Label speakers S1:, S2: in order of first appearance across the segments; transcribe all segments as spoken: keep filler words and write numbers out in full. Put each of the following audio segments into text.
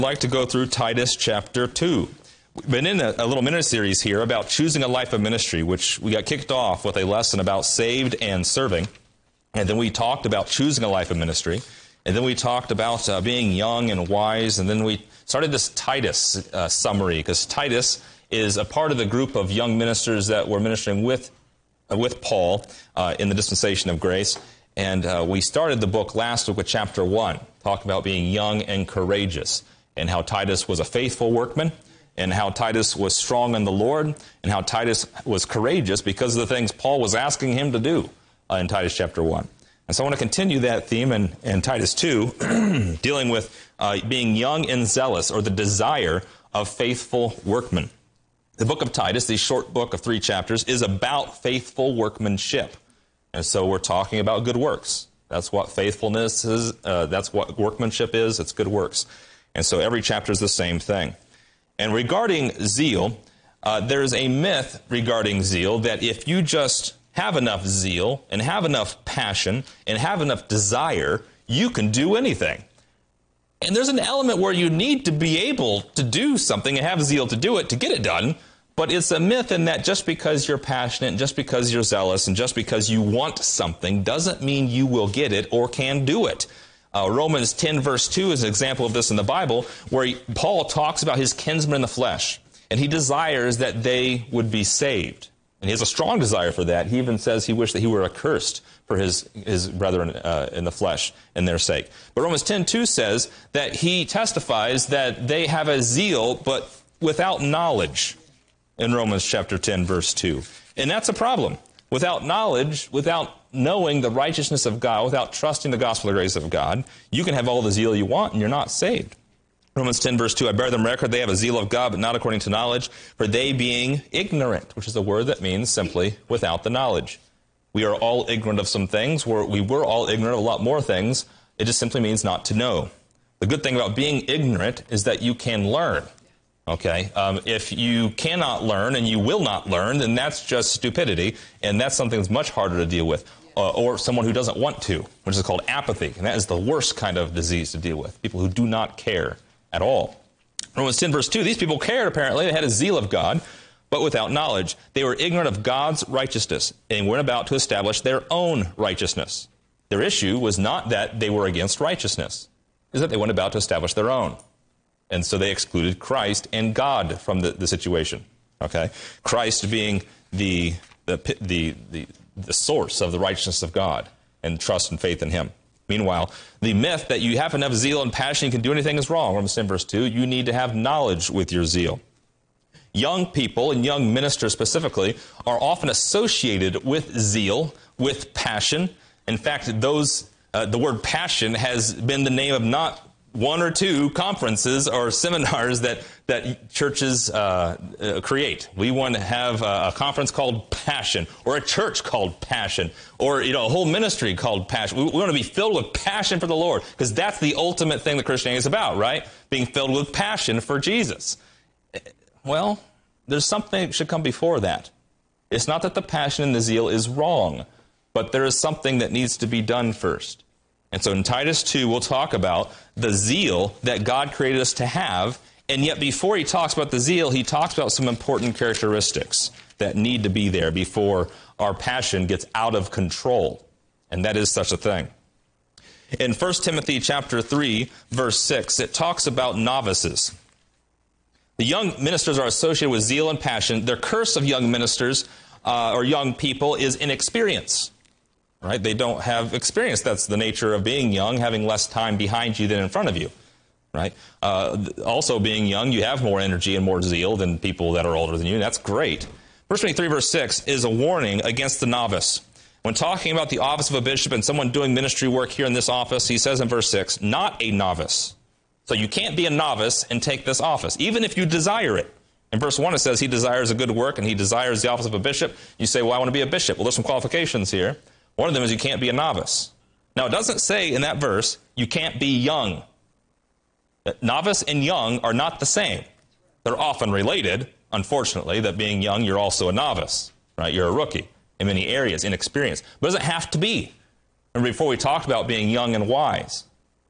S1: I'd like to go through Titus chapter two. We've been in a, a little mini-series here about choosing a life of ministry, which we got kicked off with a lesson about saved and serving. And then we talked about choosing a life of ministry. And then we talked about uh, being young and wise. And then we started this Titus uh, summary, because Titus is a part of the group of young ministers that were ministering with, uh, with Paul uh, in the dispensation of grace. And uh, we started the book last week with chapter one, talking about being young and courageous, and how Titus was a faithful workman, and how Titus was strong in the Lord, and how Titus was courageous because of the things Paul was asking him to do uh, in Titus chapter one. And so I want to continue that theme in, in Titus two, dealing with uh, being young and zealous, or the desire of faithful workmen. The book of Titus, the short book of three chapters, is about faithful workmanship. And so we're talking about good works. That's what faithfulness is. Uh, that's what workmanship is. It's good works. And so every chapter is the same thing. And regarding zeal, uh, there's a myth regarding zeal that if you just have enough zeal and have enough passion and have enough desire, you can do anything. And there's an element where you need to be able to do something and have zeal to do it, to get it done. But it's a myth in that just because you're passionate, just because you're zealous, and just because you want something doesn't mean you will get it or can do it. Uh, Romans ten verse two is an example of this in the Bible, where he, Paul talks about his kinsmen in the flesh, and he desires that they would be saved. And he has a strong desire for that. He even says he wished that he were accursed for his, his brethren uh, in the flesh and their sake. But Romans ten two says that he testifies that they have a zeal, but without knowledge, in Romans chapter ten verse two. And that's a problem. Without knowledge, without knowing the righteousness of God, without trusting the gospel of the grace of God, you can have all the zeal you want and you're not saved. Romans ten verse two, I bear them record, they have a zeal of God, but not according to knowledge, for they being ignorant, which is a word that means simply without the knowledge. We are all ignorant of some things. We're, we were all ignorant of a lot more things. It just simply means not to know. The good thing about being ignorant is that you can learn. Okay, um, if you cannot learn and you will not learn, then that's just stupidity, and that's something that's much harder to deal with. Uh, or someone who doesn't want to, which is called apathy, and that is the worst kind of disease to deal with, people who do not care at all. Romans ten verse two, these people cared apparently, they had a zeal of God, but without knowledge. They were ignorant of God's righteousness, and went about to establish their own righteousness. Their issue was not that they were against righteousness, it was that they went about to establish their own. And so they excluded Christ and God from the, the situation. Okay, Christ being the the, the the the source of the righteousness of God, and trust and faith in Him. Meanwhile, the myth that you have enough zeal and passion you can do anything is wrong. Romans ten verse two, you need to have knowledge with your zeal. Young people, and young ministers specifically, are often associated with zeal, with passion. In fact, those uh, the word passion has been the name of not one or two conferences or seminars that, that churches uh, uh, create. We want to have a, a conference called Passion, or a church called Passion, or you know a whole ministry called Passion. We, we want to be filled with passion for the Lord, because that's the ultimate thing that Christianity is about, right? Being filled with passion for Jesus. Well, there's something that should come before that. It's not that the passion and the zeal is wrong, but there is something that needs to be done first. And so in Titus two, we'll talk about the zeal that God created us to have, and yet before he talks about the zeal, he talks about some important characteristics that need to be there before our passion gets out of control. And that is such a thing. In First Timothy chapter three, verse six, it talks about novices. The young ministers are associated with zeal and passion. Their curse of young ministers uh, or young people is inexperience. Right? They don't have experience. That's the nature of being young, having less time behind you than in front of you. Right? Uh, also, being young, you have more energy and more zeal than people that are older than you. That's great. Verse twenty-three, verse six is a warning against the novice. When talking about the office of a bishop and someone doing ministry work here in this office, he says in verse six, not a novice. So you can't be a novice and take this office, even if you desire it. In verse one, it says he desires a good work and he desires the office of a bishop. You say, well, I want to be a bishop. Well, there's some qualifications here. One of them is you can't be a novice. Now, it doesn't say in that verse you can't be young. Novice and young are not the same. They're often related, unfortunately, that being young, you're also a novice. Right? You're a rookie in many areas, inexperienced. But it doesn't have to be. Remember, before we talked about being young and wise.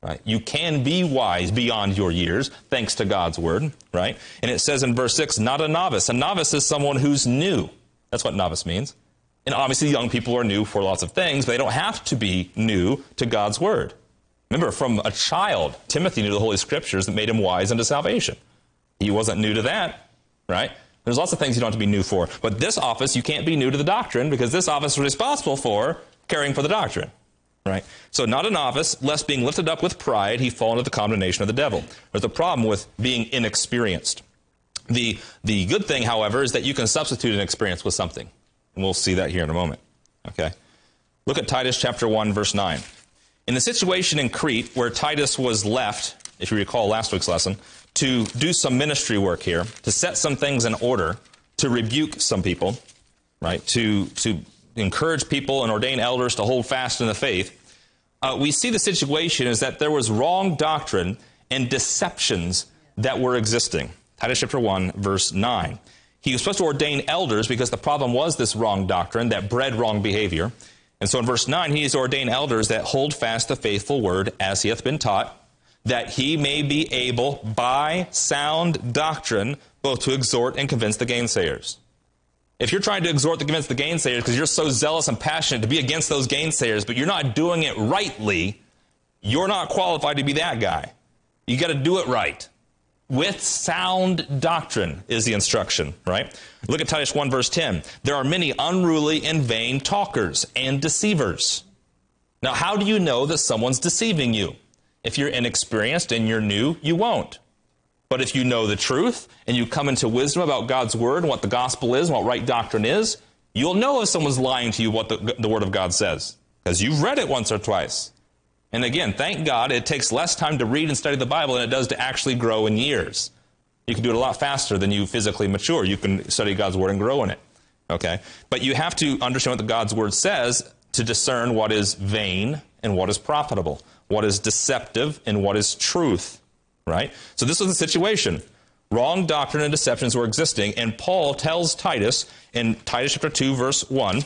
S1: Right? You can be wise beyond your years, thanks to God's word, right? And it says in verse six, not a novice. A novice is someone who's new. That's what novice means. And obviously young people are new for lots of things, but they don't have to be new to God's word. Remember, from a child, Timothy knew the Holy Scriptures that made him wise unto salvation. He wasn't new to that, right? There's lots of things you don't have to be new for. But this office, you can't be new to the doctrine, because this office is responsible for caring for the doctrine. Right? So not a novice, lest being lifted up with pride, he fall into the condemnation of the devil. There's a problem with being inexperienced. The, the good thing, however, is that you can substitute an experience with something. And we'll see that here in a moment. Okay? Look at Titus chapter one, verse nine. In the situation in Crete, where Titus was left, if you recall last week's lesson, to do some ministry work here, to set some things in order, to rebuke some people, right? To, to encourage people and ordain elders to hold fast in the faith, uh, we see the situation is that there was wrong doctrine and deceptions that were existing. Titus chapter one, verse nine. He was supposed to ordain elders because the problem was this wrong doctrine that bred wrong behavior. And so in verse nine, he is to ordain elders that hold fast the faithful word as he hath been taught, that he may be able by sound doctrine both to exhort and convince the gainsayers. If you're trying to exhort to convince the gainsayers because you're so zealous and passionate to be against those gainsayers, but you're not doing it rightly, you're not qualified to be that guy. You got to do it right. With sound doctrine is the instruction, right? Look at Titus one, verse ten. There are many unruly and vain talkers and deceivers. Now, how do you know that someone's deceiving you? If you're inexperienced and you're new, you won't. But if you know the truth and you come into wisdom about God's word and what the gospel is and what right doctrine is, you'll know if someone's lying to you what the, the word of God says, because you've read it once or twice. And again, thank God it takes less time to read and study the Bible than it does to actually grow in years. You can do it a lot faster than you physically mature. You can study God's word and grow in it. Okay? But you have to understand what the God's word says to discern what is vain and what is profitable, what is deceptive and what is truth. Right? So this was the situation. Wrong doctrine and deceptions were existing, and Paul tells Titus in Titus chapter two, verse one,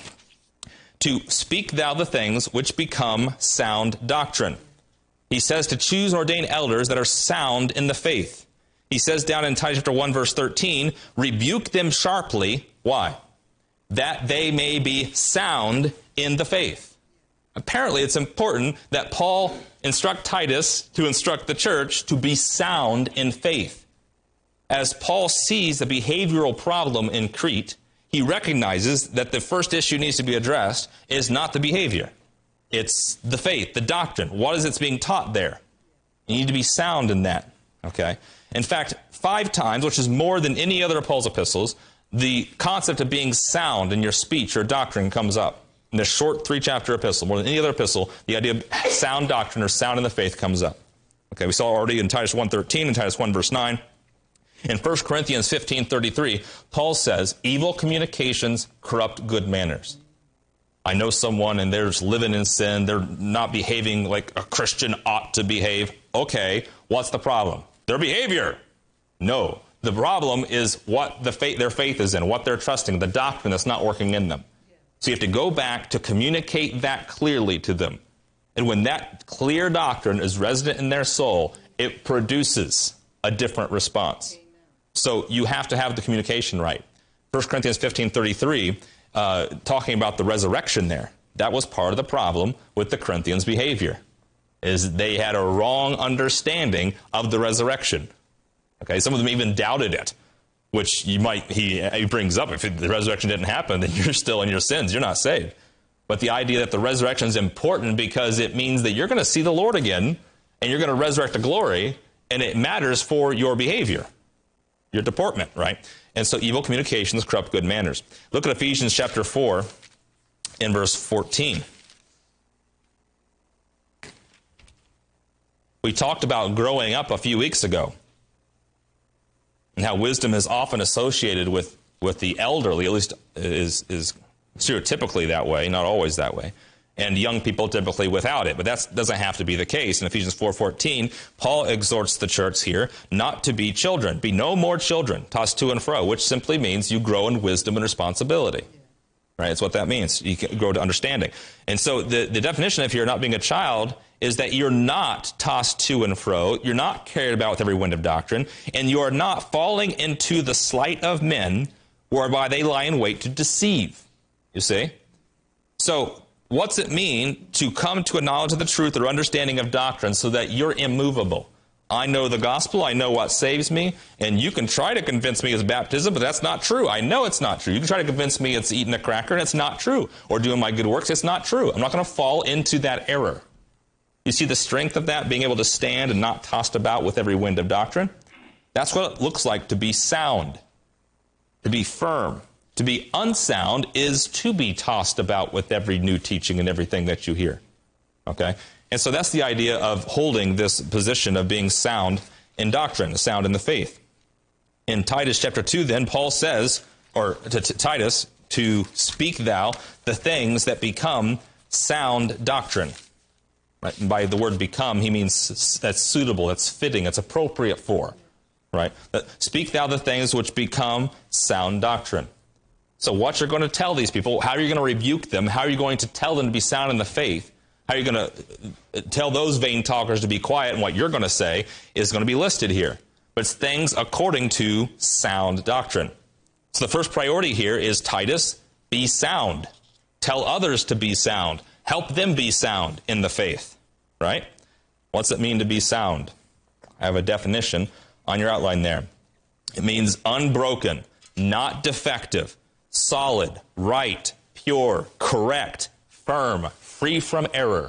S1: to speak thou the things which become sound doctrine. He says to choose and ordain elders that are sound in the faith. He says down in Titus chapter one, verse thirteen, rebuke them sharply. Why? That they may be sound in the faith. Apparently, it's important that Paul instruct Titus to instruct the church to be sound in faith. As Paul sees the behavioral problem in Crete, he recognizes that the first issue needs to be addressed is not the behavior. It's the faith, the doctrine. What is it's being taught there? You need to be sound in that. Okay? In fact, five times, which is more than any other of Paul's epistles, the concept of being sound in your speech or doctrine comes up. In this short three-chapter epistle, more than any other epistle, the idea of sound doctrine or sound in the faith comes up. Okay, we saw already in Titus one thirteen and Titus one, verse nine. In First Corinthians fifteen thirty-three, Paul says, evil communications corrupt good manners. I know someone and they're just living in sin. They're not behaving like a Christian ought to behave. Okay, what's the problem? Their behavior. No, the problem is what the faith, their faith is in, what they're trusting, the doctrine that's not working in them. So you have to go back to communicate that clearly to them. And when that clear doctrine is resident in their soul, it produces a different response. Amen. So you have to have the communication right. First Corinthians fifteen thirty-three, uh, talking about the resurrection there, that was part of the problem with the Corinthians' behavior, is they had a wrong understanding of the resurrection. Okay, some of them even doubted it. Which you might, he, he brings up, if the resurrection didn't happen, then you're still in your sins. You're not saved. But the idea that the resurrection is important because it means that you're going to see the Lord again, and you're going to resurrect to glory, and it matters for your behavior, your deportment, right? And so evil communications corrupt good manners. Look at Ephesians chapter four in verse fourteen. We talked about growing up a few weeks ago, and how wisdom is often associated with, with the elderly, at least is, is stereotypically that way, not always that way, and young people typically without it. But that doesn't have to be the case. In Ephesians four fourteen, Paul exhorts the church here not to be children. Be no more children, tossed to and fro, which simply means you grow in wisdom and responsibility. Right? That's what that means. You grow to understanding. And so the, the definition of here not being a child is that you're not tossed to and fro, you're not carried about with every wind of doctrine, and you are not falling into the sleight of men whereby they lie in wait to deceive. You see? So, what's it mean to come to a knowledge of the truth or understanding of doctrine so that you're immovable? I know the gospel, I know what saves me, and you can try to convince me it's baptism, but that's not true. I know it's not true. You can try to convince me it's eating a cracker, and it's not true. Or doing my good works, it's not true. I'm not going to fall into that error. You see the strength of that, being able to stand and not tossed about with every wind of doctrine? That's what it looks like to be sound, to be firm. To be unsound is to be tossed about with every new teaching and everything that you hear. Okay? And so that's the idea of holding this position of being sound in doctrine, sound in the faith. In Titus chapter two, then, Paul says, or to, to Titus, to speak thou the things that become sound doctrine. Right? And by the word become, he means that's suitable, that's fitting, it's appropriate for. Right? Speak thou the things which become sound doctrine. So what you're going to tell these people, how are you going to rebuke them, how are you going to tell them to be sound in the faith, how are you going to tell those vain talkers to be quiet, and what you're going to say is going to be listed here. But it's things according to sound doctrine. So the first priority here is Titus, be sound. Tell others to be sound. Help them be sound in the faith. Right? What's it mean to be sound? I have a definition on your outline there. It means unbroken, not defective, solid, right, pure, correct, firm, free from error.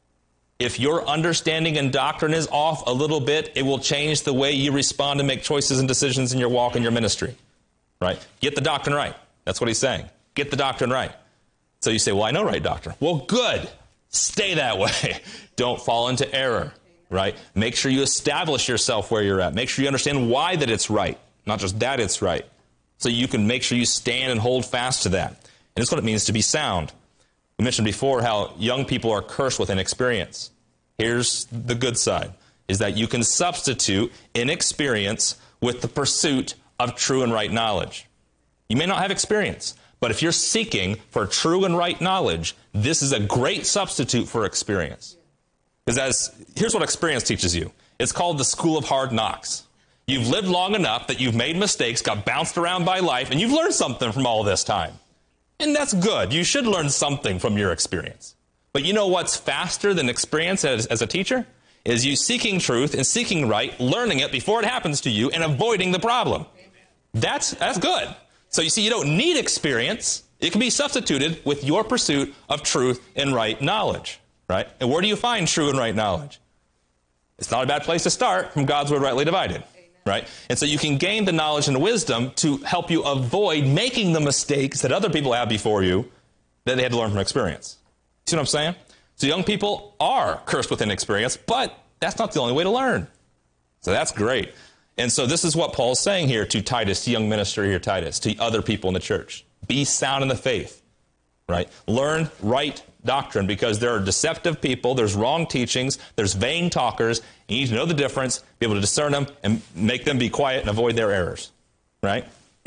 S1: If your understanding and doctrine is off a little bit, it will change the way you respond and make choices and decisions in your walk and your ministry. Right? Get the doctrine right. That's what he's saying. Get the doctrine right. So you say, well, I know right doctrine. Well, good. Stay that way. Don't fall into error. Right? Make sure you establish yourself where you're at. Make sure you understand why that it's right, not just that it's right. So you can make sure you stand and hold fast to that. And that's what it means to be sound. We mentioned before how young people are cursed with inexperience. Here's the good side, is that you can substitute inexperience with the pursuit of true and right knowledge. You may not have experience, but if you're seeking for true and right knowledge, this is a great substitute for experience. Because as here's what experience teaches you. It's called the school of hard knocks. You've lived long enough that you've made mistakes, got bounced around by life, and you've learned something from all this time. And that's good. You should learn something from your experience. But you know what's faster than experience as, as a teacher? Is you seeking truth and seeking right, learning it before it happens to you, and avoiding the problem. That's, that's good. So you see, you don't need experience. It can be substituted with your pursuit of truth and right knowledge. Right? And where do you find true and right knowledge? It's not a bad place to start, from God's word rightly divided. Right? And so you can gain the knowledge and wisdom to help you avoid making the mistakes that other people have before you that they had to learn from experience. See what I'm saying? So young people are cursed with inexperience, but that's not the only way to learn. So that's great. And so this is what Paul's saying here to Titus, to young minister here, Titus, to other people in the church. Be sound in the faith. Right? Learn right doctrine, because there are deceptive people, there's wrong teachings, there's vain talkers. You need to know the difference, be able to discern them, and make them be quiet and avoid their errors. Right?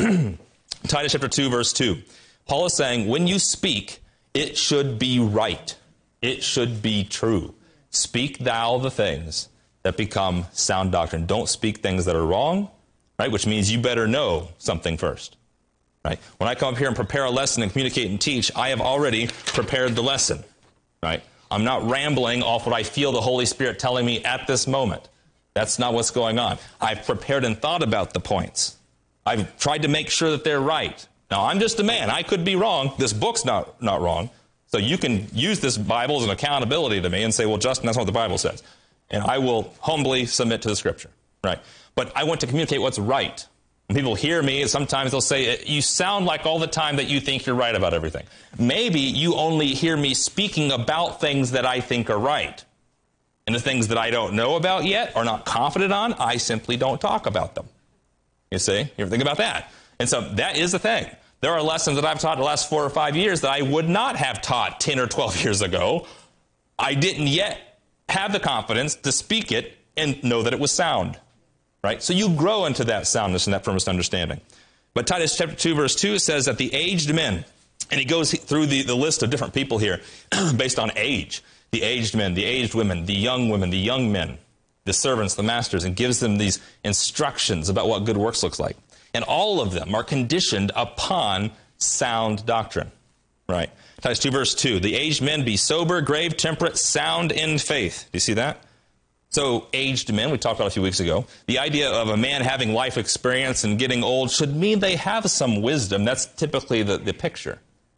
S1: Titus chapter two, verse two. Paul is saying, when you speak, it should be right. It should be true. Speak thou the things that become sound doctrine. Don't speak things that are wrong, right? Which means you better know something first. Right? When I come up here and prepare a lesson and communicate and teach, I have already prepared the lesson. Right? I'm not rambling off what I feel the Holy Spirit telling me at this moment. That's not what's going on. I've prepared and thought about the points. I've tried to make sure that they're right. Now, I'm just a man. I could be wrong. This book's not, not wrong. So you can use this Bible as an accountability to me and say, well, Justin, that's what the Bible says. And I will humbly submit to the Scripture. Right? But I want to communicate what's right. When people hear me, sometimes they'll say, you sound like all the time that you think you're right about everything. Maybe you only hear me speaking about things that I think are right. And the things that I don't know about yet or not confident on, I simply don't talk about them. You see? You ever think about that? And so that is the thing. There are lessons that I've taught the last four or five years that I would not have taught ten or twelve years ago. I didn't yet have the confidence to speak it and know that it was sound. Right? So you grow into that soundness and that firmest understanding. But Titus chapter two, verse two says that the aged men, and he goes through the, the list of different people here based on age. the aged men, the aged women, the young women, the young men, the servants, the masters, and gives them these instructions about what good works looks like. And all of them are conditioned upon sound doctrine, right? Titus two, verse two, the aged men be sober, grave, temperate, sound in faith. Do you see that? So aged men, we talked about a few weeks ago, the idea of a man having life experience and getting old should mean they have some wisdom. That's typically the, the picture.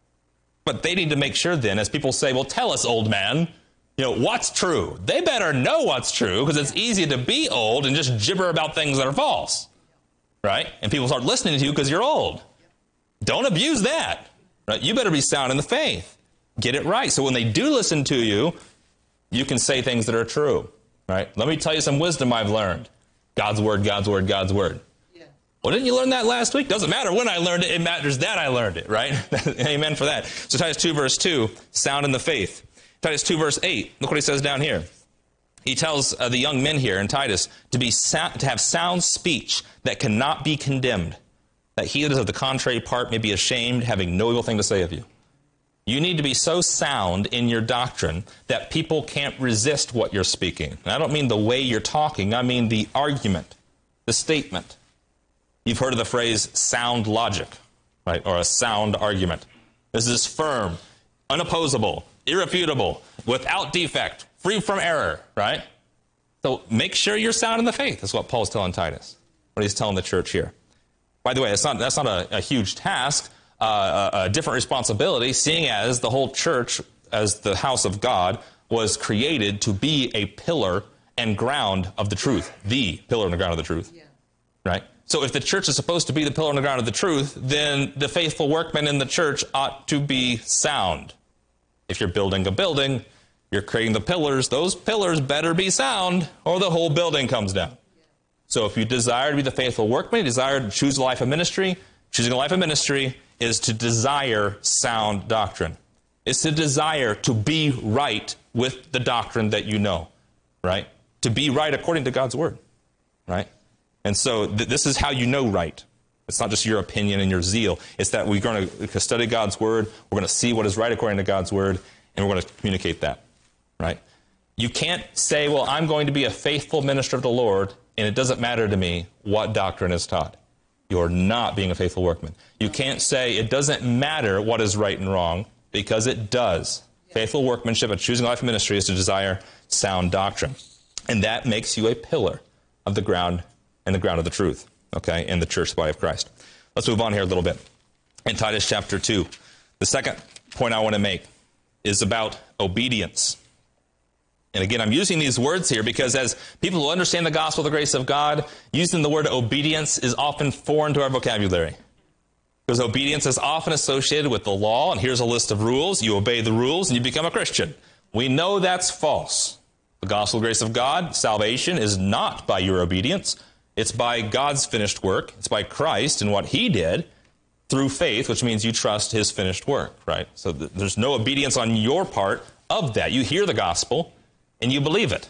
S1: But they need to make sure then, as people say, well, tell us, old man, you know, what's true? They better know what's true, because it's easy to be old and just gibber about things that are false, right? And people start listening to you because you're old. Don't abuse that, right? You better be sound in the faith. Get it right. So when they do listen to you, you can say things that are true. Right? Let me tell you some wisdom I've learned. God's word, God's word, God's word. Yeah. Well, didn't you learn that last week? Doesn't matter when I learned it. It matters that I learned it, right? Amen for that. So Titus two, verse two, sound in the faith. Titus two, verse eight, look what he says down here. He tells uh, the young men here in Titus to be sound, to have sound speech that cannot be condemned, that he that is of the contrary part may be ashamed, having no evil thing to say of you. You need to be so sound in your doctrine that people can't resist what you're speaking. And I don't mean the way you're talking. I mean the argument, the statement. You've heard of the phrase sound logic, right? Or a sound argument. This is firm, unopposable, irrefutable, without defect, free from error, right? So make sure you're sound in the faith. That's what Paul's telling Titus, what he's telling the church here. By the way, it's not, that's not a, a huge task. Uh, a, a different responsibility, seeing as the whole church, as the house of God, was created to be a pillar and ground of the truth. The pillar and the ground of the truth. Yeah. Right? So if the church is supposed to be the pillar and the ground of the truth, then the faithful workmen in the church ought to be sound. If you're building a building, you're creating the pillars, those pillars better be sound, or the whole building comes down. Yeah. So if you desire to be the faithful workman, you desire to choose a life of ministry, choosing a life of ministry is to desire sound doctrine. It's to desire to be right with the doctrine that you know, right? To be right according to God's word, right? And so th- this is how you know right. It's not just your opinion and your zeal. It's that we're going to study God's word, we're going to see what is right according to God's word, and we're going to communicate that, right? You can't say, well, I'm going to be a faithful minister of the Lord, and it doesn't matter to me what doctrine is taught. You're not being a faithful workman. You can't say it doesn't matter what is right and wrong, because it does. Faithful workmanship and choosing life of ministry is to desire sound doctrine. And that makes you a pillar of the ground and the ground of the truth, okay, in the church, the body of Christ. Let's move on here a little bit. In Titus chapter two, the second point I want to make is about obedience. And again, I'm using these words here because as people who understand the gospel of the grace of God, using the word obedience is often foreign to our vocabulary. Because obedience is often associated with the law, and here's a list of rules. You obey the rules, and you become a Christian. We know that's false. The gospel of the grace of God, salvation, is not by your obedience. It's by God's finished work. It's by Christ and what he did through faith, which means you trust his finished work, right? So th- there's no obedience on your part of that. You hear the gospel, and you believe it.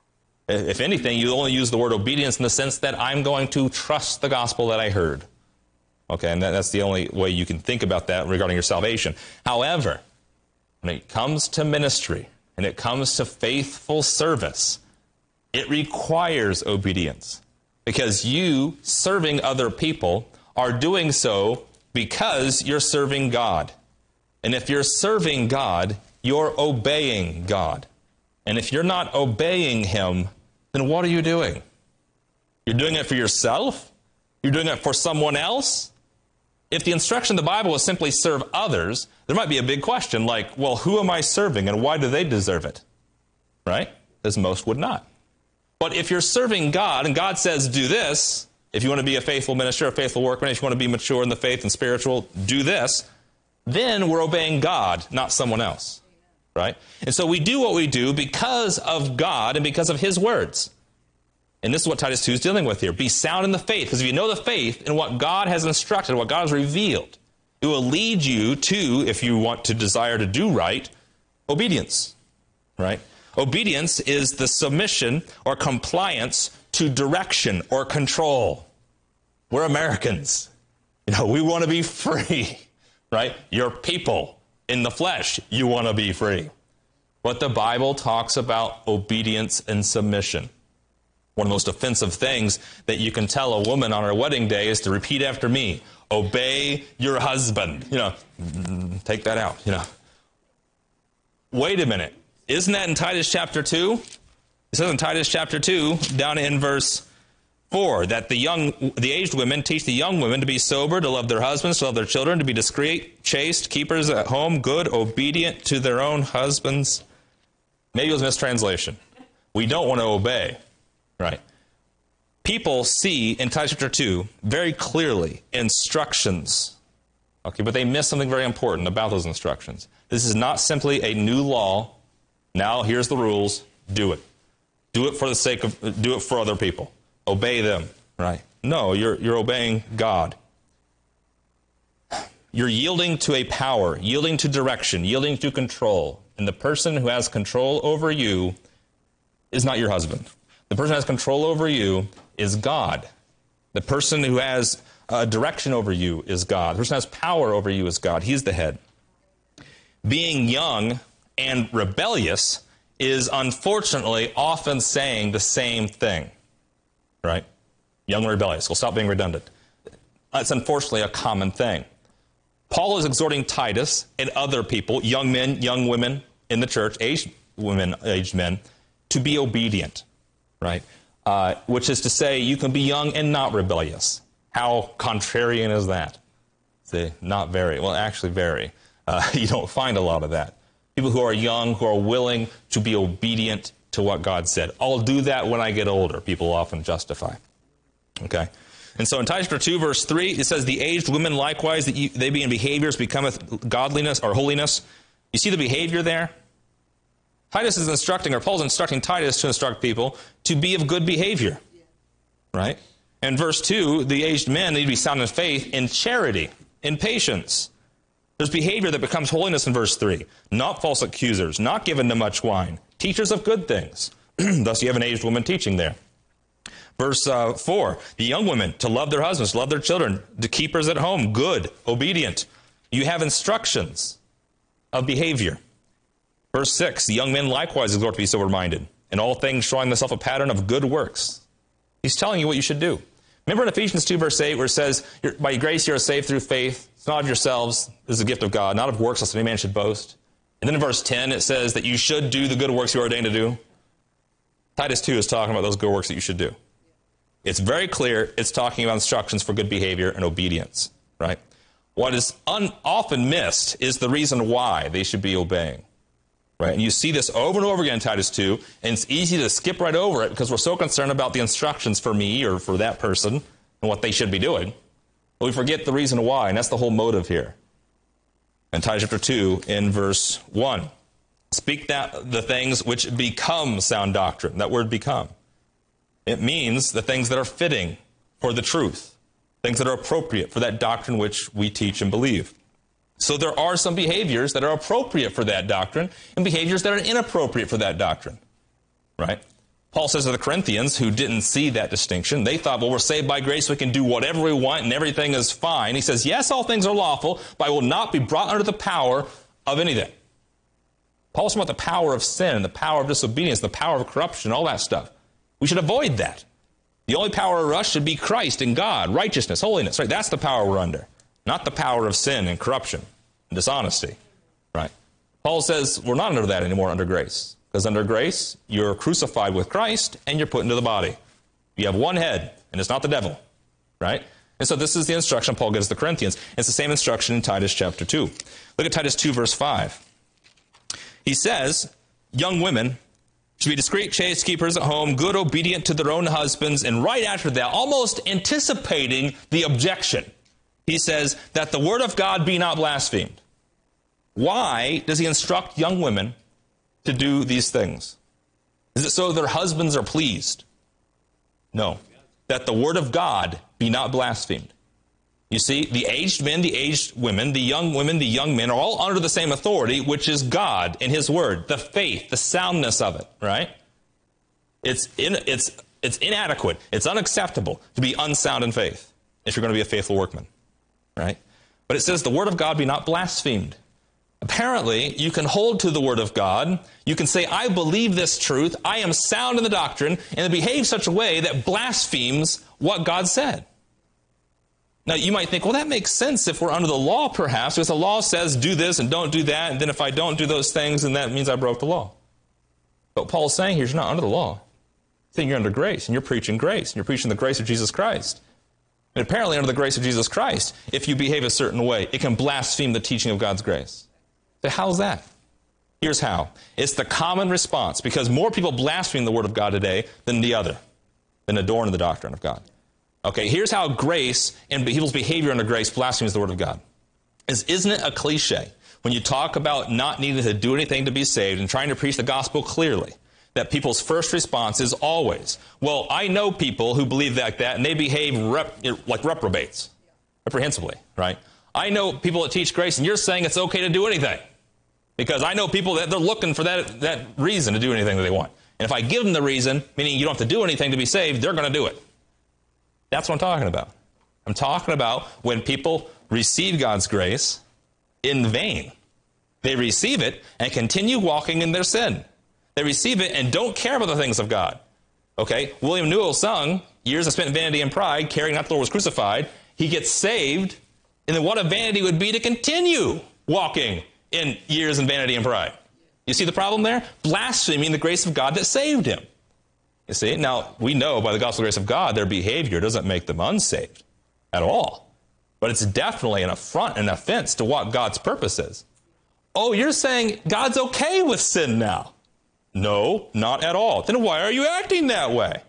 S1: If anything, you only use the word obedience in the sense that I'm going to trust the gospel that I heard. Okay, and that, that's the only way you can think about that regarding your salvation. However, when it comes to ministry and it comes to faithful service, it requires obedience. Because you, serving other people, are doing so because you're serving God. And if you're serving God, you're obeying God. And if you're not obeying him, then what are you doing? You're doing it for yourself? You're doing it for someone else? If the instruction of the Bible is simply serve others, there might be a big question like, well, who am I serving and why do they deserve it? Right? As most would not. But if you're serving God and God says do this, if you want to be a faithful minister, a faithful workman, if you want to be mature in the faith and spiritual, do this, then we're obeying God, not someone else. Right? And so we do what we do because of God and because of his words. And this is what Titus two is dealing with here. Be sound in the faith. Because if you know the faith and what God has instructed, what God has revealed, it will lead you to, if you want to desire to do right, obedience. Right? Obedience is the submission or compliance to direction or control. We're Americans. You know, we want to be free. Right? You're people. In the flesh, you want to be free. But the Bible talks about obedience and submission. One of the most offensive things that you can tell a woman on her wedding day is to repeat after me, obey your husband. You know, take that out, you know. Wait a minute. Isn't that in Titus chapter two? It says in Titus chapter two, down in verse four, that the young, the aged women teach the young women to be sober, to love their husbands, to love their children, to be discreet, chaste, keepers at home, good, obedient to their own husbands. Maybe it was a mistranslation. We don't want to obey, right? People see in Titus chapter two very clearly instructions, okay, but they miss something very important about those instructions. This is not simply a new law. Now here's the rules. Do it. Do it for the sake of, do it for other people. Obey them, right? No, you're you're obeying God. You're yielding to a power, yielding to direction, yielding to control. And the person who has control over you is not your husband. The person who has control over you is God. The person who has uh, direction over you is God. The person who has power over you is God. He's the head. Being young and rebellious is unfortunately often saying the same thing, right? Young and rebellious. We'll stop being redundant. It's unfortunately a common thing. Paul is exhorting Titus and other people, young men, young women in the church, aged women, aged men, to be obedient, right? Uh, which is to say, you can be young and not rebellious. How contrarian is that? See, not very. Well, actually very. Uh, you don't find a lot of that. People who are young, who are willing to be obedient to what God said. I'll do that when I get older, people often justify. Okay? And so in Titus chapter two, verse three, it says, the aged women likewise, that you, they be in behaviors, becometh godliness or holiness. You see the behavior there? Titus is instructing, or Paul's instructing Titus to instruct people to be of good behavior. Right? And verse two, the aged men need to be sound in faith, in charity, in patience. There's behavior that becomes holiness in verse three. Not false accusers, not given to much wine, teachers of good things. Thus you have an aged woman teaching there. Verse uh, four, the young women to love their husbands, love their children, to keepers at home, good, obedient. You have instructions of behavior. Verse six, the young men likewise exhort to be sober-minded, in all things showing themselves a pattern of good works. He's telling you what you should do. Remember in Ephesians two, verse eight, where it says, by grace you are saved through faith. It's not of yourselves. This is a gift of God, not of works, lest any man should boast. And then in verse ten, it says that you should do the good works you are ordained to do. Titus two is talking about those good works that you should do. It's very clear. It's talking about instructions for good behavior and obedience, right? What is un- often missed is the reason why they should be obeying, right? And you see this over and over again in Titus two, and it's easy to skip right over it because we're so concerned about the instructions for me or for that person and what they should be doing. But we forget the reason why, and that's the whole motive here. In Titus chapter two, in verse one, speak that the things which become sound doctrine. That word become. It means the things that are fitting for the truth, things that are appropriate for that doctrine which we teach and believe. So there are some behaviors that are appropriate for that doctrine and behaviors that are inappropriate for that doctrine, right? Paul says to the Corinthians who didn't see that distinction, they thought, well, we're saved by grace, we can do whatever we want and everything is fine. He says, yes, all things are lawful, but I will not be brought under the power of anything. Paul's talking about the power of sin, the power of disobedience, the power of corruption, all that stuff. We should avoid that. The only power over us should be Christ and God, righteousness, holiness, right? That's the power we're under, not the power of sin and corruption and dishonesty, right? Paul says we're not under that anymore under grace, because under grace, you're crucified with Christ and you're put into the body. You have one head, and it's not the devil, right? And so this is the instruction Paul gives the Corinthians. It's the same instruction in Titus chapter two. Look at Titus two, verse five. He says, young women should be discreet, chaste, keepers at home, good, obedient to their own husbands. And right after that, almost anticipating the objection, he says that the word of God be not blasphemed. Why does he instruct young women to do these things? Is it so their husbands are pleased? No. That the word of God be not blasphemed. You see, the aged men, the aged women, the young women, the young men are all under the same authority, which is God and his word, the faith, the soundness of it, right? It's in, it's it's inadequate. It's unacceptable to be unsound in faith if you're going to be a faithful workman, right? But it says the word of God be not blasphemed. Apparently, you can hold to the Word of God. You can say, I believe this truth. I am sound in the doctrine, and behave such a way that blasphemes what God said. Now, you might think, well, that makes sense if we're under the law, perhaps, because the law says do this and don't do that, and then if I don't do those things, then that means I broke the law. But Paul's saying here, you're not under the law. He's saying you're under grace, and you're preaching grace, and you're preaching the grace of Jesus Christ. And apparently, under the grace of Jesus Christ, if you behave a certain way, it can blaspheme the teaching of God's grace. So how's that? Here's how. It's the common response, because more people blaspheme the Word of God today than the other, than adorn the doctrine of God. Okay, here's how grace and people's behavior under grace blasphemes the Word of God. Is, isn't it a cliche when you talk about not needing to do anything to be saved and trying to preach the gospel clearly, that people's first response is always, well, I know people who believe like that, and they behave rep, like reprobates, reprehensibly, right? I know people that teach grace, and you're saying it's okay to do anything. Because I know people that they're looking for that, that reason to do anything that they want. And if I give them the reason, meaning you don't have to do anything to be saved, they're going to do it. That's what I'm talking about. I'm talking about when people receive God's grace in vain. They receive it and continue walking in their sin. They receive it and don't care about the things of God. Okay? William Newell sung, years I spent in vanity and pride, caring not the Lord was crucified. He gets saved, and then what a vanity would be to continue walking in years in vanity and pride. You see the problem there? Blaspheming the grace of God that saved him. You see? Now, we know by the gospel grace of God, their behavior doesn't make them unsaved at all. But it's definitely an affront and offense to what God's purpose is. Oh, you're saying God's okay with sin now? No, not at all. Then why are you acting that way?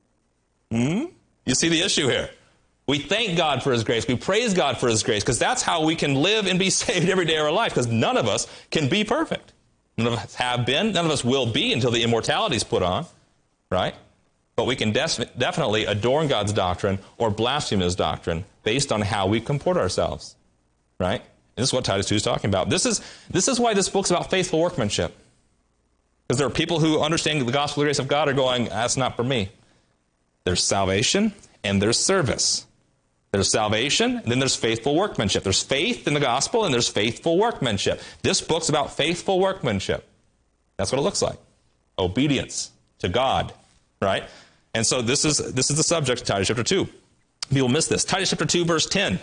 S1: Hmm? You see the issue here? We thank God for His grace. We praise God for His grace, because that's how we can live and be saved every day of our life, because none of us can be perfect. None of us have been. None of us will be until the immortality is put on, right? But we can des- definitely adorn God's doctrine or blaspheme His doctrine based on how we comport ourselves, right? And this is what Titus two is talking about. This is, this is why this book's about faithful workmanship. Because there are people who understand the gospel grace of God are going, that's not for me. There's salvation and there's service. There's salvation, and then there's faithful workmanship. There's faith in the gospel, and there's faithful workmanship. This book's about faithful workmanship. That's what it looks like. Obedience to God, right? And so this is this is the subject of Titus chapter two. People miss this. Titus chapter two, verse ten.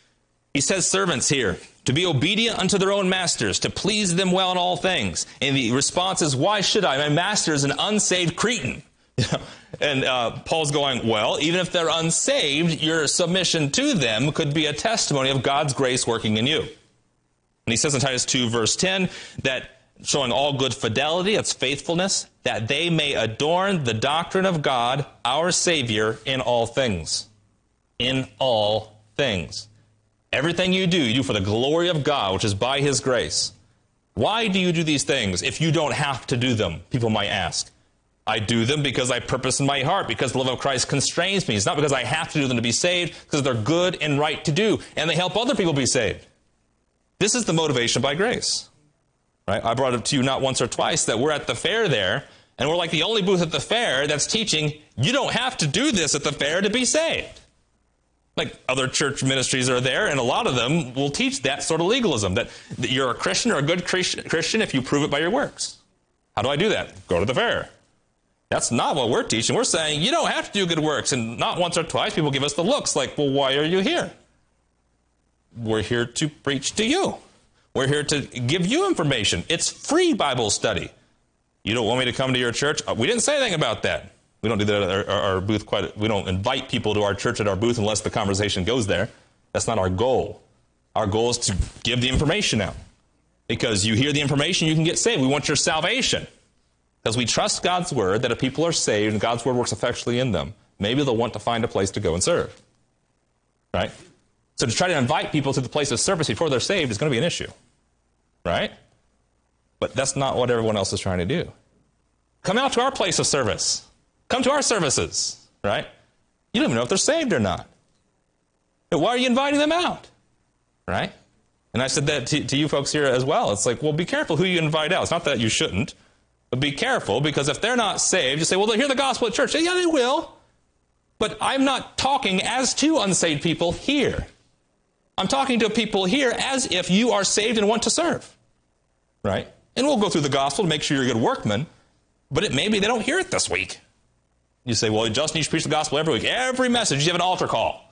S1: He says servants here, to be obedient unto their own masters, to please them well in all things. And the response is, why should I? My master is an unsaved Cretan. And uh, Paul's going, well, even if they're unsaved, your submission to them could be a testimony of God's grace working in you. And he says in Titus two, verse ten, that showing all good fidelity, that's faithfulness, that they may adorn the doctrine of God, our Savior, in all things. In all things. Everything you do, you do for the glory of God, which is by His grace. Why do you do these things if you don't have to do them? People might ask. I do them because I purpose in my heart, because the love of Christ constrains me. It's not because I have to do them to be saved, because they're good and right to do, and they help other people be saved. This is the motivation by grace. Right? I brought it to you not once or twice that we're at the fair there, and we're like the only booth at the fair that's teaching, you don't have to do this at the fair to be saved. Like other church ministries are there, and a lot of them will teach that sort of legalism, that, that you're a Christian or a good Christian if you prove it by your works. How do I do that? Go to the fair. That's not what we're teaching. We're saying you don't have to do good works. And not once or twice people give us the looks like, well, why are you here? We're here to preach to you. We're here to give you information. It's free Bible study. You don't want me to come to your church? We didn't say anything about that. We don't do that at our, our booth quite. We don't invite people to our church at our booth unless the conversation goes there. That's not our goal. Our goal is to give the information out. Because you hear the information, you can get saved. We want your salvation. Because we trust God's word that if people are saved and God's word works effectually in them, maybe they'll want to find a place to go and serve. Right? So to try to invite people to the place of service before they're saved is going to be an issue. Right? But that's not what everyone else is trying to do. Come out to our place of service. Come to our services. Right? You don't even know if they're saved or not. But why are you inviting them out? Right? And I said that to, to you folks here as well. It's like, well, be careful who you invite out. It's not that you shouldn't. But be careful, because if they're not saved, you say, well, they'll hear the gospel at church. Yeah, they will. But I'm not talking as to unsaved people here. I'm talking to people here as if you are saved and want to serve. right? And we'll go through the gospel to make sure you're a good workman, but it maybe they don't hear it this week. You say, well, Justin, you should preach the gospel every week. Every message, you have an altar call.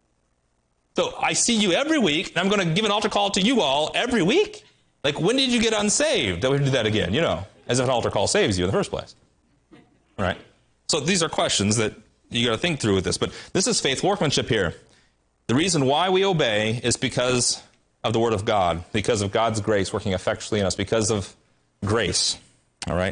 S1: So I see you every week, and I'm going to give an altar call to you all every week? Like, when did you get unsaved? That we do that again, you know, as if an altar call saves you in the first place. Right? So these are questions that you got to think through with this. But this is faith workmanship here. The reason why we obey is because of the Word of God, because of God's grace working effectually in us, because of grace. All right?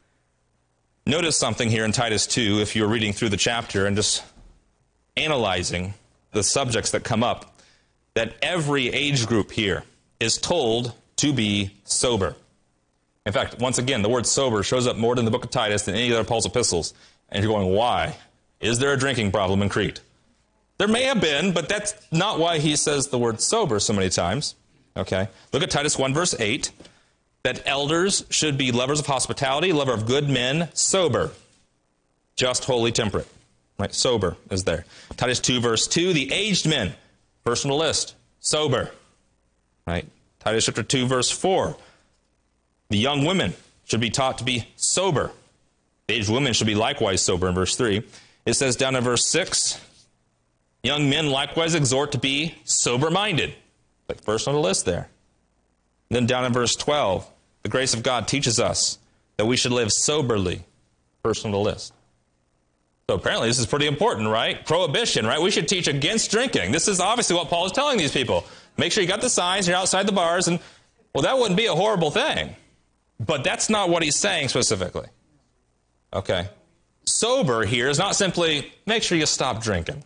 S1: Notice something here in Titus two, if you're reading through the chapter and just analyzing the subjects that come up, that every age group here is told to be sober. In fact, once again, the word sober shows up more in the book of Titus than any other Paul's epistles. And you're going, why? Is there a drinking problem in Crete? There may have been, but that's not why he says the word sober so many times. Okay? Look at Titus one, verse eight. That elders should be lovers of hospitality, lover of good men, sober, just, holy, temperate. Right? Sober is there. Titus two, verse two. The aged men, personal list, sober. Right? Titus chapter two, verse four. The young women should be taught to be sober. The aged women should be likewise sober in verse three. It says down in verse six, young men likewise exhort to be sober-minded. Like first on the list there. And then down in verse twelve, the grace of God teaches us that we should live soberly. First on the list. So apparently this is pretty important, right? Prohibition, right? We should teach against drinking. This is obviously what Paul is telling these people. Make sure you got the signs, you're outside the bars, and, well, that wouldn't be a horrible thing. But that's not what he's saying specifically. Okay? Sober here is not simply, make sure you stop drinking.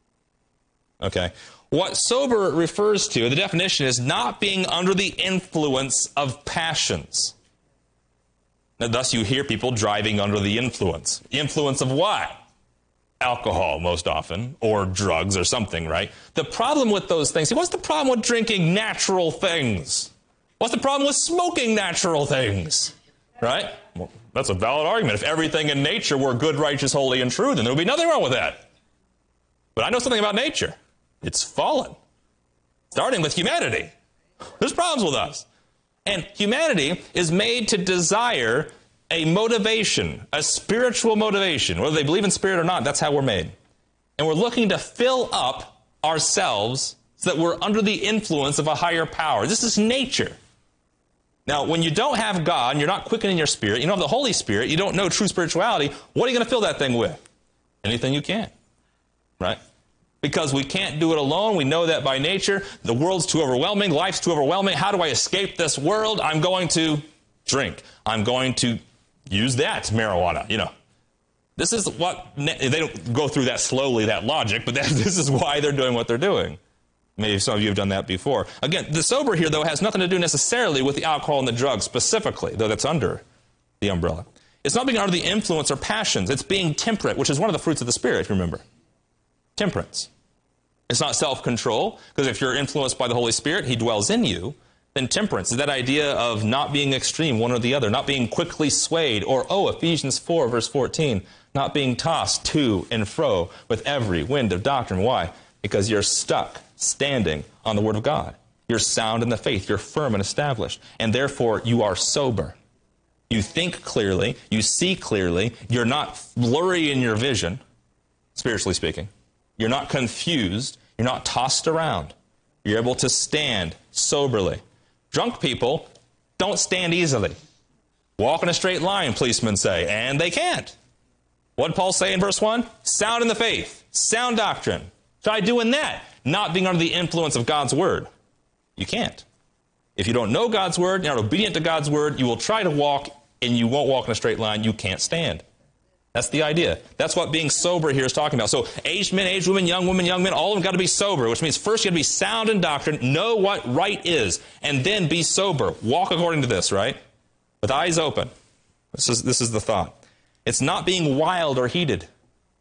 S1: Okay? What sober refers to, the definition is not being under the influence of passions. Now, thus you hear people driving under the influence. Influence of what? Alcohol, most often, or drugs or something, right? The problem with those things, see, what's the problem with drinking natural things? What's the problem with smoking natural things? Right? Well, that's a valid argument. If everything in nature were good, righteous, holy, and true, then there would be nothing wrong with that. But I know something about nature. It's fallen. Starting with humanity. There's problems with us. And humanity is made to desire a motivation, a spiritual motivation. Whether they believe in spirit or not, that's how we're made. And we're looking to fill up ourselves so that we're under the influence of a higher power. This is nature. Now, when you don't have God, and you're not quickening your spirit, you don't have the Holy Spirit, you don't know true spirituality, what are you going to fill that thing with? Anything you can. Right? Because we can't do it alone. We know that by nature. The world's too overwhelming. Life's too overwhelming. How do I escape this world? I'm going to drink. I'm going to use that marijuana, you know. This is what, they don't go through that slowly, that logic, but that, this is why they're doing what they're doing. Maybe some of you have done that before. Again, the sober here, though, has nothing to do necessarily with the alcohol and the drugs specifically, though that's under the umbrella. It's not being under the influence or passions. It's being temperate, which is one of the fruits of the Spirit, if you remember. Temperance. It's not self-control, because if you're influenced by the Holy Spirit, He dwells in you. Then temperance is that idea of not being extreme, one or the other, not being quickly swayed, or, oh, Ephesians four, verse fourteen, not being tossed to and fro with every wind of doctrine. Why? Because you're stuck standing on the Word of God. You're sound in the faith. You're firm and established. And therefore, you are sober. You think clearly. You see clearly. You're not blurry in your vision, spiritually speaking. You're not confused. You're not tossed around. You're able to stand soberly. Drunk people don't stand easily. Walk in a straight line, policemen say, and they can't. What did Paul say in verse one? Sound in the faith, sound doctrine. Try doing that, not being under the influence of God's Word. You can't. If you don't know God's Word, you're not obedient to God's Word, you will try to walk, and you won't walk in a straight line. You can't stand. That's the idea. That's what being sober here is talking about. So aged men, aged women, young women, young men, all of them got to be sober, which means first you got to be sound in doctrine, know what right is, and then be sober. Walk according to this, right? With eyes open. This is, this is the thought. It's not being wild or heated.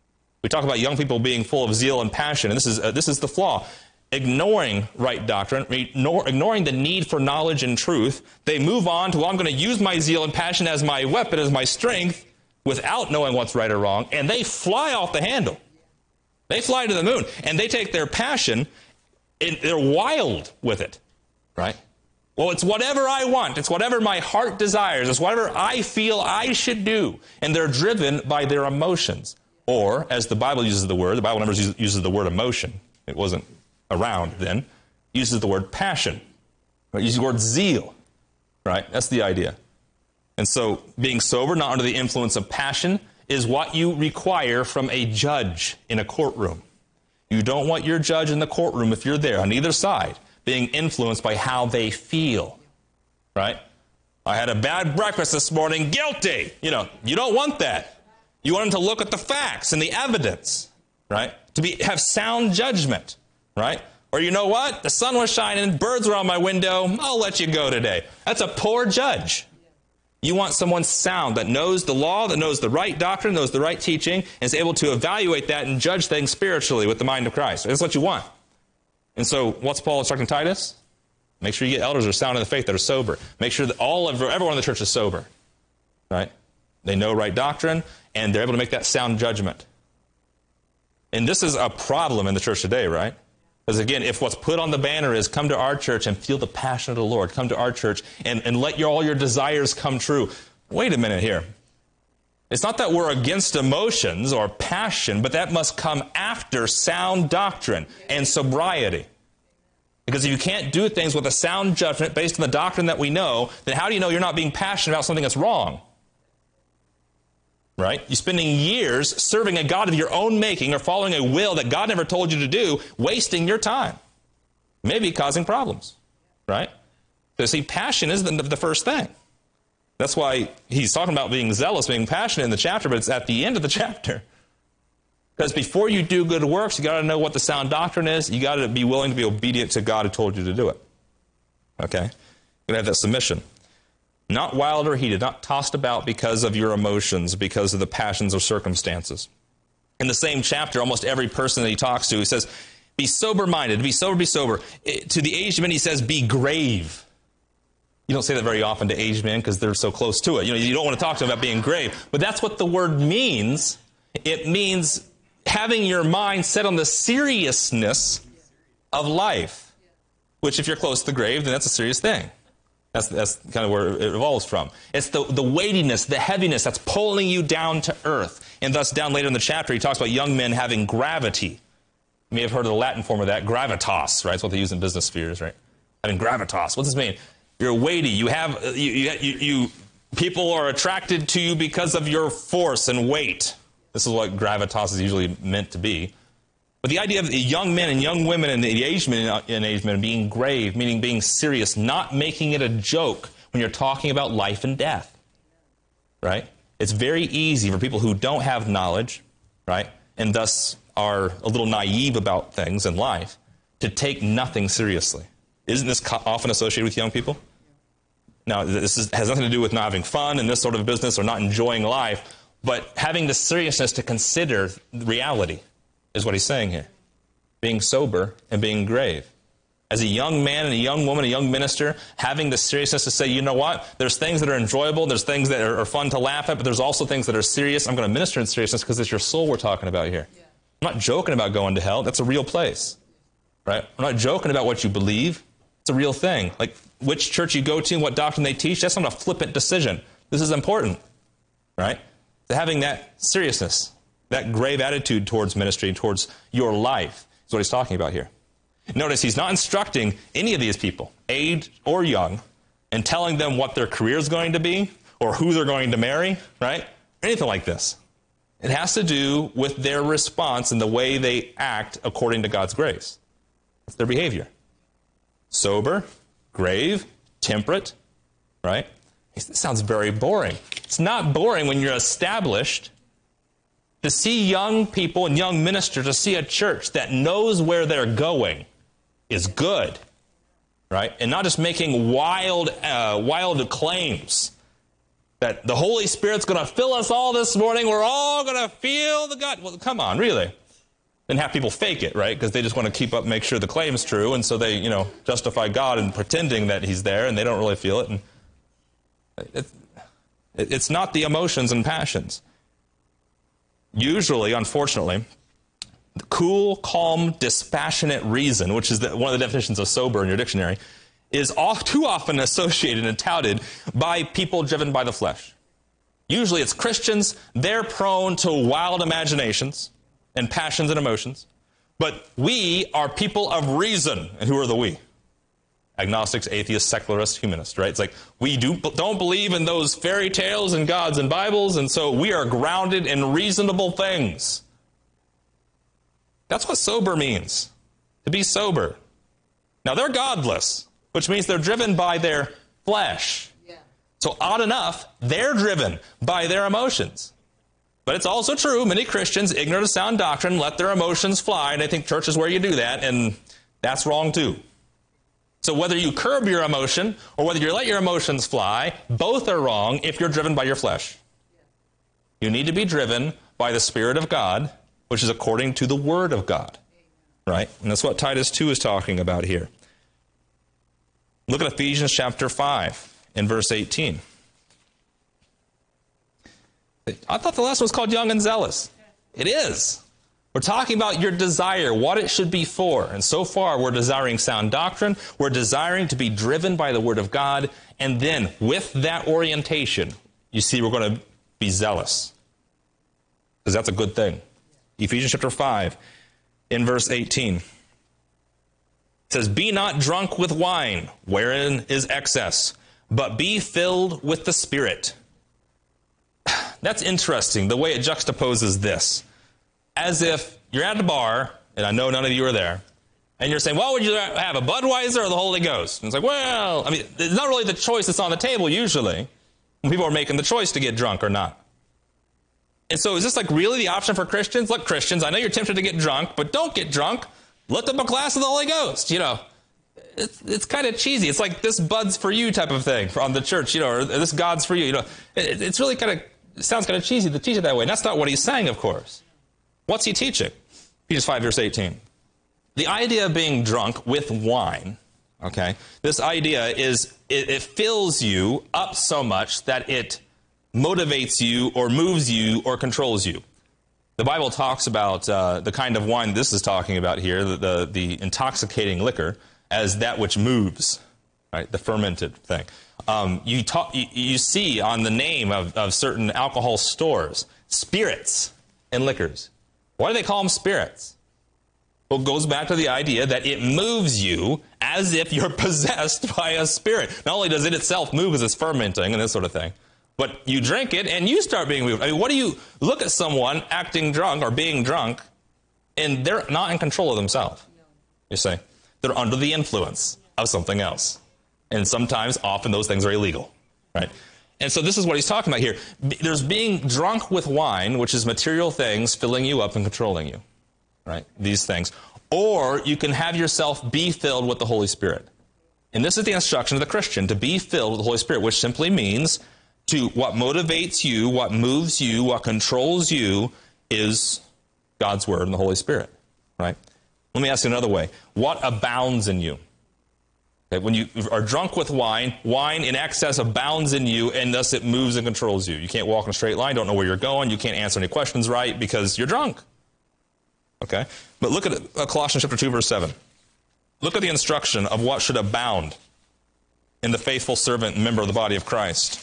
S1: We talk about young people being full of zeal and passion, and this is, uh, this is the flaw. Ignoring right doctrine, ignore, ignoring the need for knowledge and truth, they move on to, well, I'm going to use my zeal and passion as my weapon, as my strength, without knowing what's right or wrong, and they fly off the handle. They fly to the moon, and they take their passion, and they're wild with it, right? Well, it's whatever I want. It's whatever my heart desires. It's whatever I feel I should do. And they're driven by their emotions. Or, as the Bible uses the word, the Bible never uses the word emotion. It wasn't around then. It uses the word passion. It uses the word zeal. Right? That's the idea. And so, being sober, not under the influence of passion, is what you require from a judge in a courtroom. You don't want your judge in the courtroom, if you're there on either side, being influenced by how they feel, right? I had a bad breakfast this morning, guilty. You know, you don't want that. You want them to look at the facts and the evidence, right? To be have sound judgment, right? Or you know what? The sun was shining, birds were on my window, I'll let you go today. That's a poor judge. You want someone sound that knows the law, that knows the right doctrine, knows the right teaching, and is able to evaluate that and judge things spiritually with the mind of Christ. That's what you want. And so, what's Paul instructing Titus? Make sure you get elders who are sound in the faith, that are sober. Make sure that all of everyone in the church is sober. Right? They know right doctrine, and they're able to make that sound judgment. And this is a problem in the church today, right? Because again, if what's put on the banner is come to our church and feel the passion of the Lord, come to our church and, and let your, all your desires come true. Wait a minute here. It's not that we're against emotions or passion, but that must come after sound doctrine and sobriety. Because if you can't do things with a sound judgment based on the doctrine that we know, then how do you know you're not being passionate about something that's wrong? Right? You're spending years serving a God of your own making or following a will that God never told you to do, wasting your time. Maybe causing problems. Right? So see, passion is the, the first thing. That's why he's talking about being zealous, being passionate in the chapter, but it's at the end of the chapter. Because before you do good works, you got to know what the sound doctrine is. You got to be willing to be obedient to God who told you to do it. Okay? You're going to have that submission. Not wild or heated, not tossed about because of your emotions, because of the passions or circumstances. In the same chapter, almost every person that he talks to, he says, be sober-minded, be sober, be sober. To the aged men, he says, be grave. You don't say that very often to aged men because they're so close to it. You know, you don't want to talk to them about being grave. But that's what the word means. It means having your mind set on the seriousness of life. Which, if you're close to the grave, then that's a serious thing. That's, that's kind of where it evolves from. It's the, the weightiness, the heaviness that's pulling you down to earth. And thus, down later in the chapter, he talks about young men having gravity. You may have heard of the Latin form of that, gravitas, right? That's what they use in business spheres, right? Having gravitas. What does this mean? You're weighty. You have you, you, you, you people are attracted to you because of your force and weight. This is what gravitas is usually meant to be. But the idea of the young men and young women and the aged men and aged men being grave, meaning being serious, not making it a joke when you're talking about life and death. Right? It's very easy for people who don't have knowledge, right, and thus are a little naive about things in life, to take nothing seriously. Isn't this often associated with young people? Now, this is, has nothing to do with not having fun in this sort of business or not enjoying life, but having the seriousness to consider reality is what he's saying here. Being sober and being grave. As a young man and a young woman, a young minister, having the seriousness to say, you know what, there's things that are enjoyable, there's things that are, are fun to laugh at, but there's also things that are serious. I'm going to minister in seriousness because it's your soul we're talking about here. Yeah. I'm not joking about going to hell. That's a real place. Right? I'm not joking about what you believe. It's a real thing. Like which church you go to and what doctrine they teach, that's not a flippant decision. This is important, right? So having that seriousness, that grave attitude towards ministry, towards your life, is what he's talking about here. Notice he's not instructing any of these people, aged or young, and telling them what their career is going to be or who they're going to marry, right? Anything like this. It has to do with their response and the way they act according to God's grace. It's their behavior. Sober, grave, temperate, right? It sounds very boring. It's not boring when you're established. To see young people and young ministers, to see a church that knows where they're going is good, right? And not just making wild, uh, wild claims that the Holy Spirit's going to fill us all this morning. We're all going to feel the God. Well, come on, really? Then have people fake it, right? Because they just want to keep up, make sure the claim's true, and so they, you know, justify God in pretending that He's there, and they don't really feel it. And it, it, it's not the emotions and passions. Usually, unfortunately, the cool, calm, dispassionate reason, which is the, one of the definitions of sober in your dictionary, is oft, too often associated and touted by people driven by the flesh. Usually it's Christians. They're prone to wild imaginations and passions and emotions. But we are people of reason. And who are the we? Agnostics, atheists, secularists, humanists, right? It's like we do, don't believe in those fairy tales and gods and Bibles, and so we are grounded in reasonable things. That's what sober means, to be sober. Now, they're godless, which means they're driven by their flesh. Yeah. So odd enough, they're driven by their emotions. But it's also true, many Christians, ignorant of sound doctrine, let their emotions fly, and they think church is where you do that, and that's wrong too. So whether you curb your emotion or whether you let your emotions fly, both are wrong if you're driven by your flesh. You need to be driven by the Spirit of God, which is according to the Word of God. Right? And that's what Titus two is talking about here. Look at Ephesians chapter five in verse eighteen. I thought the last one was called Young and Zealous. It is. We're talking about your desire, what it should be for. And so far, we're desiring sound doctrine. We're desiring to be driven by the Word of God. And then, with that orientation, you see we're going to be zealous. Because that's a good thing. Ephesians chapter five, in verse eighteen. It says, "Be not drunk with wine, wherein is excess, but be filled with the Spirit." That's interesting, the way it juxtaposes this. As if you're at a bar, and I know none of you are there, and you're saying, well, would you have a Budweiser or the Holy Ghost? And it's like, well, I mean, it's not really the choice that's on the table usually, when people are making the choice to get drunk or not. And so is this like really the option for Christians? Look, Christians, I know you're tempted to get drunk, but don't get drunk. Lift up a glass of the Holy Ghost, you know. It's, it's kind of cheesy. It's like this Bud's for you type of thing from the church, you know, or this God's for you, you know. It, it's really kind of, it sounds kind of cheesy to teach it that way. And that's not what he's saying, of course. What's he teaching? Ephesians five, verse eighteen. The idea of being drunk with wine, okay, this idea is it, it fills you up so much that it motivates you or moves you or controls you. The Bible talks about uh, the kind of wine this is talking about here, the, the, the intoxicating liquor, as that which moves, right, the fermented thing. Um, you, talk, you, you see on the name of, of certain alcohol stores, spirits and liquors. Why do they call them spirits? Well, it goes back to the idea that it moves you as if you're possessed by a spirit. Not only does it itself move as it's fermenting and this sort of thing, but you drink it and you start being moved. I mean, what do you look at someone acting drunk or being drunk, and they're not in control of themselves? You say they're under the influence of something else, and sometimes, often, those things are illegal, right? And so this is what he's talking about here. There's being drunk with wine, which is material things filling you up and controlling you, right? These things. Or you can have yourself be filled with the Holy Spirit. And this is the instruction of the Christian, to be filled with the Holy Spirit, which simply means to what motivates you, what moves you, what controls you is God's Word and the Holy Spirit, right? Let me ask you another way. What abounds in you? Okay, when you are drunk with wine, wine in excess abounds in you, and thus it moves and controls you. You can't walk in a straight line, don't know where you're going, you can't answer any questions right because you're drunk. Okay? But look at uh, Colossians chapter two, verse seven. Look at the instruction of what should abound in the faithful servant and member of the body of Christ.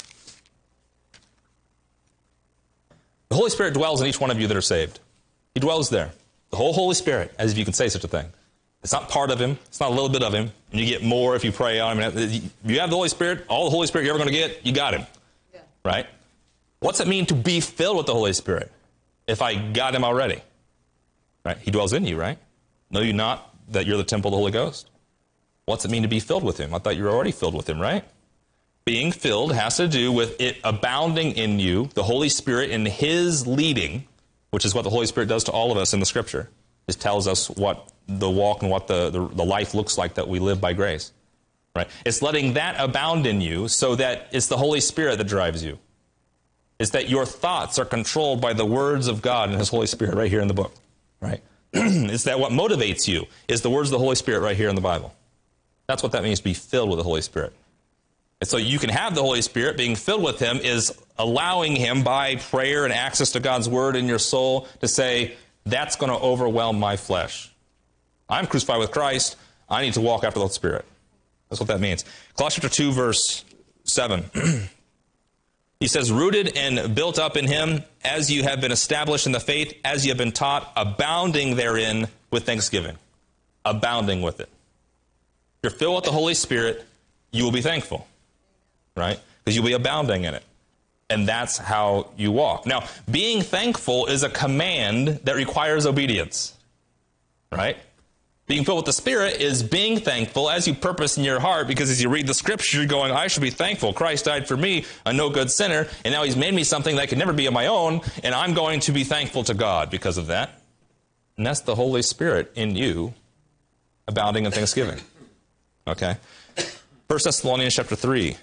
S1: The Holy Spirit dwells in each one of you that are saved. He dwells there. The whole Holy Spirit, as if you can say such a thing. It's not part of him. It's not a little bit of him. And you get more if you pray on him. You have the Holy Spirit, all the Holy Spirit you're ever going to get, you got him. Yeah. Right? What's it mean to be filled with the Holy Spirit if I got him already? Right? He dwells in you, right? Know you not that you're the temple of the Holy Ghost? What's it mean to be filled with him? I thought you were already filled with him, right? Being filled has to do with it abounding in you, the Holy Spirit in his leading, which is what the Holy Spirit does to all of us in the Scripture. It tells us what the walk and what the, the, the life looks like that we live by grace. Right? It's letting that abound in you so that it's the Holy Spirit that drives you. It's that your thoughts are controlled by the words of God and his Holy Spirit right here in the book. Right? It's that what motivates you is the words of the Holy Spirit right here in the Bible. That's what that means to be filled with the Holy Spirit. And so you can have the Holy Spirit. Being filled with him is allowing him by prayer and access to God's word in your soul to say, that's going to overwhelm my flesh. I'm crucified with Christ. I need to walk after the Spirit. That's what that means. Colossians chapter two, verse seven. He says, rooted and built up in him, as you have been established in the faith, as you have been taught, abounding therein with thanksgiving. Abounding with it. If you're filled with the Holy Spirit, you will be thankful, right? Because you'll be abounding in it. And that's how you walk. Now, being thankful is a command that requires obedience, right? Being filled with the Spirit is being thankful as you purpose in your heart, because as you read the Scripture, you're going, I should be thankful. Christ died for me, a no good sinner, and now he's made me something that could never be of my own, and I'm going to be thankful to God because of that. And that's the Holy Spirit in you, abounding in thanksgiving. Okay? First Thessalonians chapter three.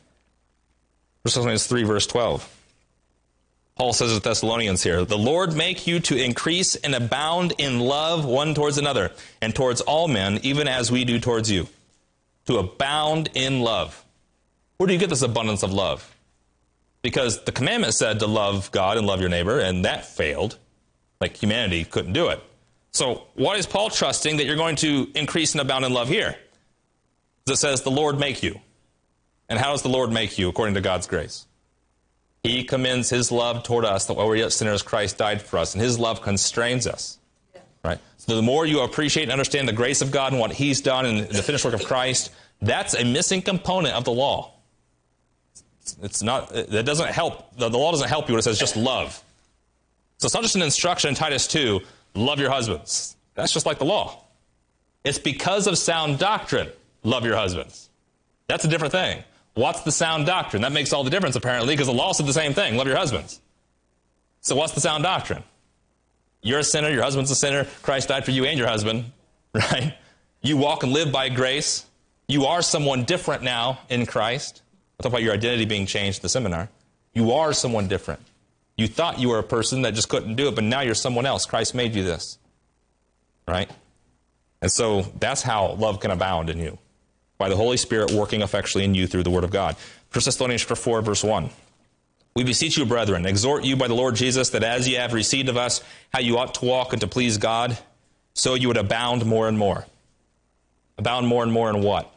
S1: First Thessalonians three, verse twelve. Paul says to the Thessalonians here, the Lord make you to increase and abound in love one towards another, and towards all men, even as we do towards you. To abound in love. Where do you get this abundance of love? Because the commandment said to love God and love your neighbor, and that failed. Like humanity couldn't do it. So why is Paul trusting that you're going to increase and abound in love here? Because it says the Lord make you. And how does the Lord make you according to God's grace? He commends his love toward us, that while we were yet sinners, Christ died for us. And his love constrains us. Yeah. Right? So the more you appreciate and understand the grace of God and what he's done in the finished work of Christ, that's a missing component of the law. It's not, that doesn't help, the, the law doesn't help you when it says just love. So it's not just an instruction in Titus two, love your husbands. That's just like the law. It's because of sound doctrine, love your husbands. That's a different thing. What's the sound doctrine? That makes all the difference, apparently, because the law said the same thing. Love your husbands. So what's the sound doctrine? You're a sinner. Your husband's a sinner. Christ died for you and your husband, right? You walk and live by grace. You are someone different now in Christ. I'll talk about your identity being changed in the seminar. You are someone different. You thought you were a person that just couldn't do it, but now you're someone else. Christ made you this, right? And so that's how love can abound in you. By the Holy Spirit working effectually in you through the Word of God. First Thessalonians chapter four, verse one. We beseech you, brethren, exhort you by the Lord Jesus, that as ye have received of us how you ought to walk and to please God, so you would abound more and more. Abound more and more in what?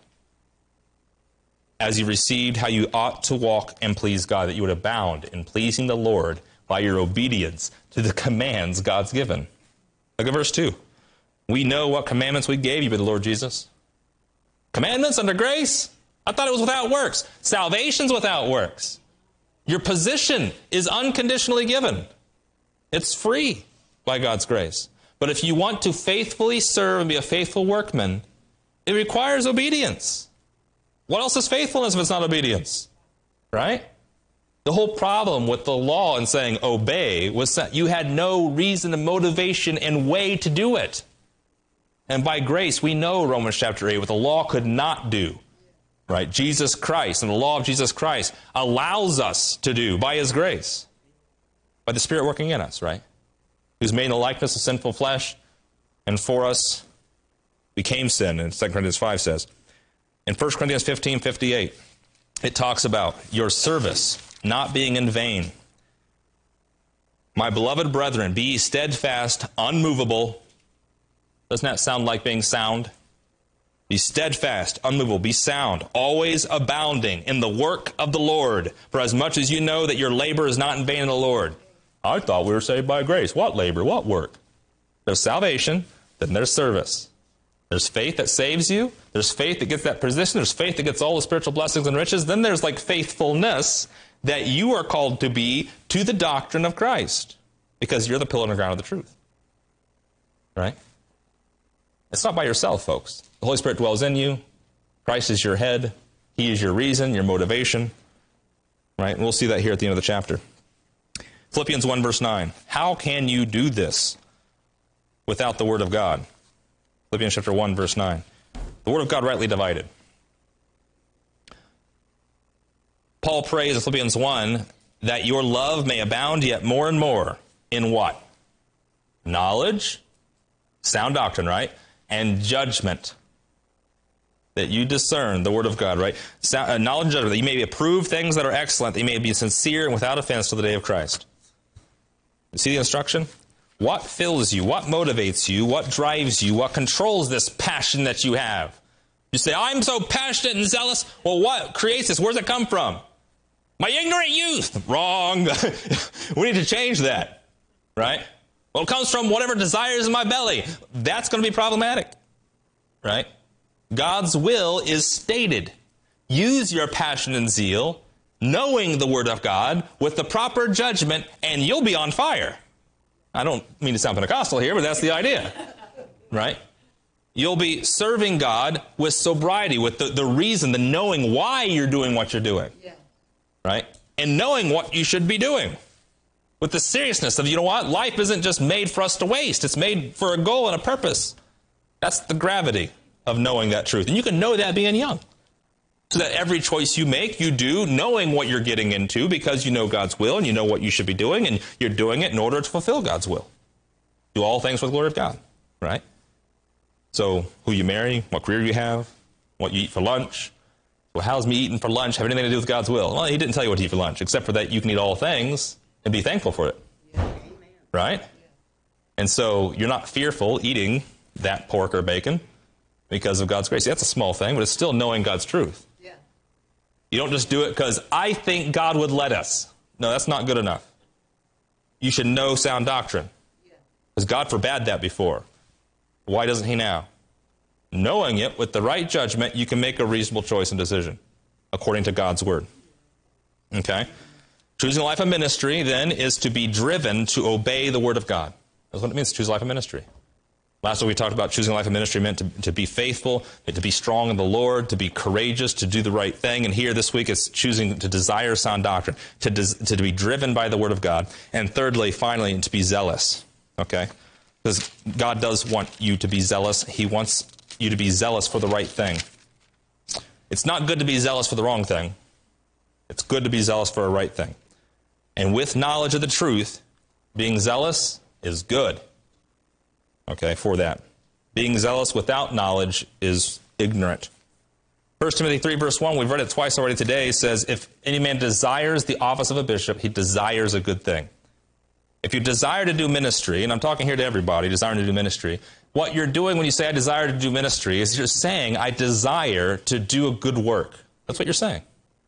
S1: As you received how you ought to walk and please God, that you would abound in pleasing the Lord by your obedience to the commands God's given. Look at verse two. We know what commandments we gave you by the Lord Jesus. Commandments under grace? I thought it was without works. Salvation's without works. Your position is unconditionally given. It's free by God's grace. But if you want to faithfully serve and be a faithful workman, it requires obedience. What else is faithfulness if it's not obedience? Right? The whole problem with the law and saying obey was that you had no reason and motivation and way to do it. And by grace, we know, Romans chapter eight, what the law could not do. Right? Jesus Christ and the law of Jesus Christ allows us to do by his grace. By the Spirit working in us, right? Who's made in the likeness of sinful flesh, and for us became sin, and Second Corinthians five says. In First Corinthians fifteen fifty-eight, it talks about your service not being in vain. My beloved brethren, be ye steadfast, unmovable. Doesn't that sound like being sound? Be steadfast, unmovable, be sound, always abounding in the work of the Lord, for as much as you know that your labor is not in vain in the Lord. I thought we were saved by grace. What labor? What work? There's salvation, then there's service. There's faith that saves you. There's faith that gets that position. There's faith that gets all the spiritual blessings and riches. Then there's like faithfulness that you are called to be to the doctrine of Christ, because you're the pillar and the ground of the truth. Right? It's not by yourself, folks. The Holy Spirit dwells in you. Christ is your head. He is your reason, your motivation. Right? And we'll see that here at the end of the chapter. Philippians one, verse nine. How can you do this without the Word of God? Philippians chapter one, verse nine. The Word of God rightly divided. Paul prays in Philippians one that your love may abound yet more and more in what? Knowledge, sound doctrine, right? And judgment. That you discern the Word of God, right? Sound, uh, knowledge and judgment, that you may approve things that are excellent, that you may be sincere and without offense till the day of Christ. You see the instruction? What fills you? What motivates you? What drives you? What controls this passion that you have? You say, I'm so passionate and zealous. Well, what creates this? Where does it come from? My ignorant youth. Wrong. We need to change that, right? Well, it comes from whatever desires in my belly. That's going to be problematic, right? God's will is stated. Use your passion and zeal, knowing the Word of God, with the proper judgment, and you'll be on fire. I don't mean to sound Pentecostal here, but that's the idea, right? You'll be serving God with sobriety, with the, the reason, the knowing why you're doing what you're doing, yeah. right? And knowing what you should be doing. With the seriousness of, you know what? Life isn't just made for us to waste. It's made for a goal and a purpose. That's the gravity of knowing that truth. And you can know that being young. So that every choice you make, you do knowing what you're getting into because you know God's will and you know what you should be doing and you're doing it in order to fulfill God's will. Do all things for the glory of God, right? So who you marry, what career you have, what you eat for lunch. Well, how's me eating for lunch have anything to do with God's will? Well, he didn't tell you what to eat for lunch, except for that you can eat all things and be thankful for it, yeah. right? Yeah. And so you're not fearful eating that pork or bacon because of God's grace. That's a small thing, but it's still knowing God's truth. Yeah. You don't just do it because I think God would let us. No, that's not good enough. You should know sound doctrine because God forbade that before. Why doesn't he now? Knowing it with the right judgment, you can make a reasonable choice and decision according to God's word. Okay? Choosing a life of ministry, then, is to be driven to obey the word of God. That's what it means to choose a life of ministry. Last week we talked about choosing a life of ministry meant to, to be faithful, to be strong in the Lord, to be courageous, to do the right thing. And here this week it's choosing to desire sound doctrine, to, des, to be driven by the word of God. And thirdly, finally, to be zealous. Okay? Because God does want you to be zealous. He wants you to be zealous for the right thing. It's not good to be zealous for the wrong thing. It's good to be zealous for a right thing. And with knowledge of the truth, being zealous is good. Okay, for that. Being zealous without knowledge is ignorant. First Timothy three, verse one, we've read it twice already today, says, if any man desires the office of a bishop, he desires a good thing. If you desire to do ministry, and I'm talking here to everybody, desiring to do ministry, what you're doing when you say I desire to do ministry is you're saying I desire to do a good work. That's what you're saying.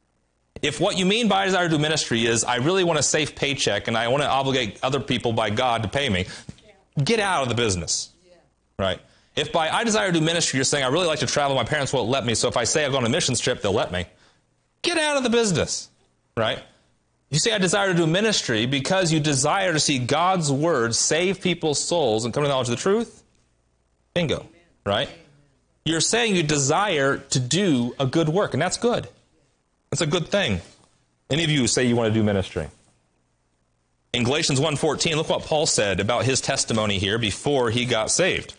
S1: If what you mean by desire to do ministry is I really want a safe paycheck and I want to obligate other people by God to pay me, get out of the business, right? If by I desire to do ministry, you're saying I really like to travel, my parents won't let me, so if I say I'll go on a missions trip, they'll let me. Get out of the business, right? You say I desire to do ministry because you desire to see God's word save people's souls and come to the knowledge of the truth. Bingo, right? You're saying you desire to do a good work, and that's good. That's a good thing. Any of you say you want to do ministry? In Galatians one fourteen, look what Paul said about his testimony here before he got saved.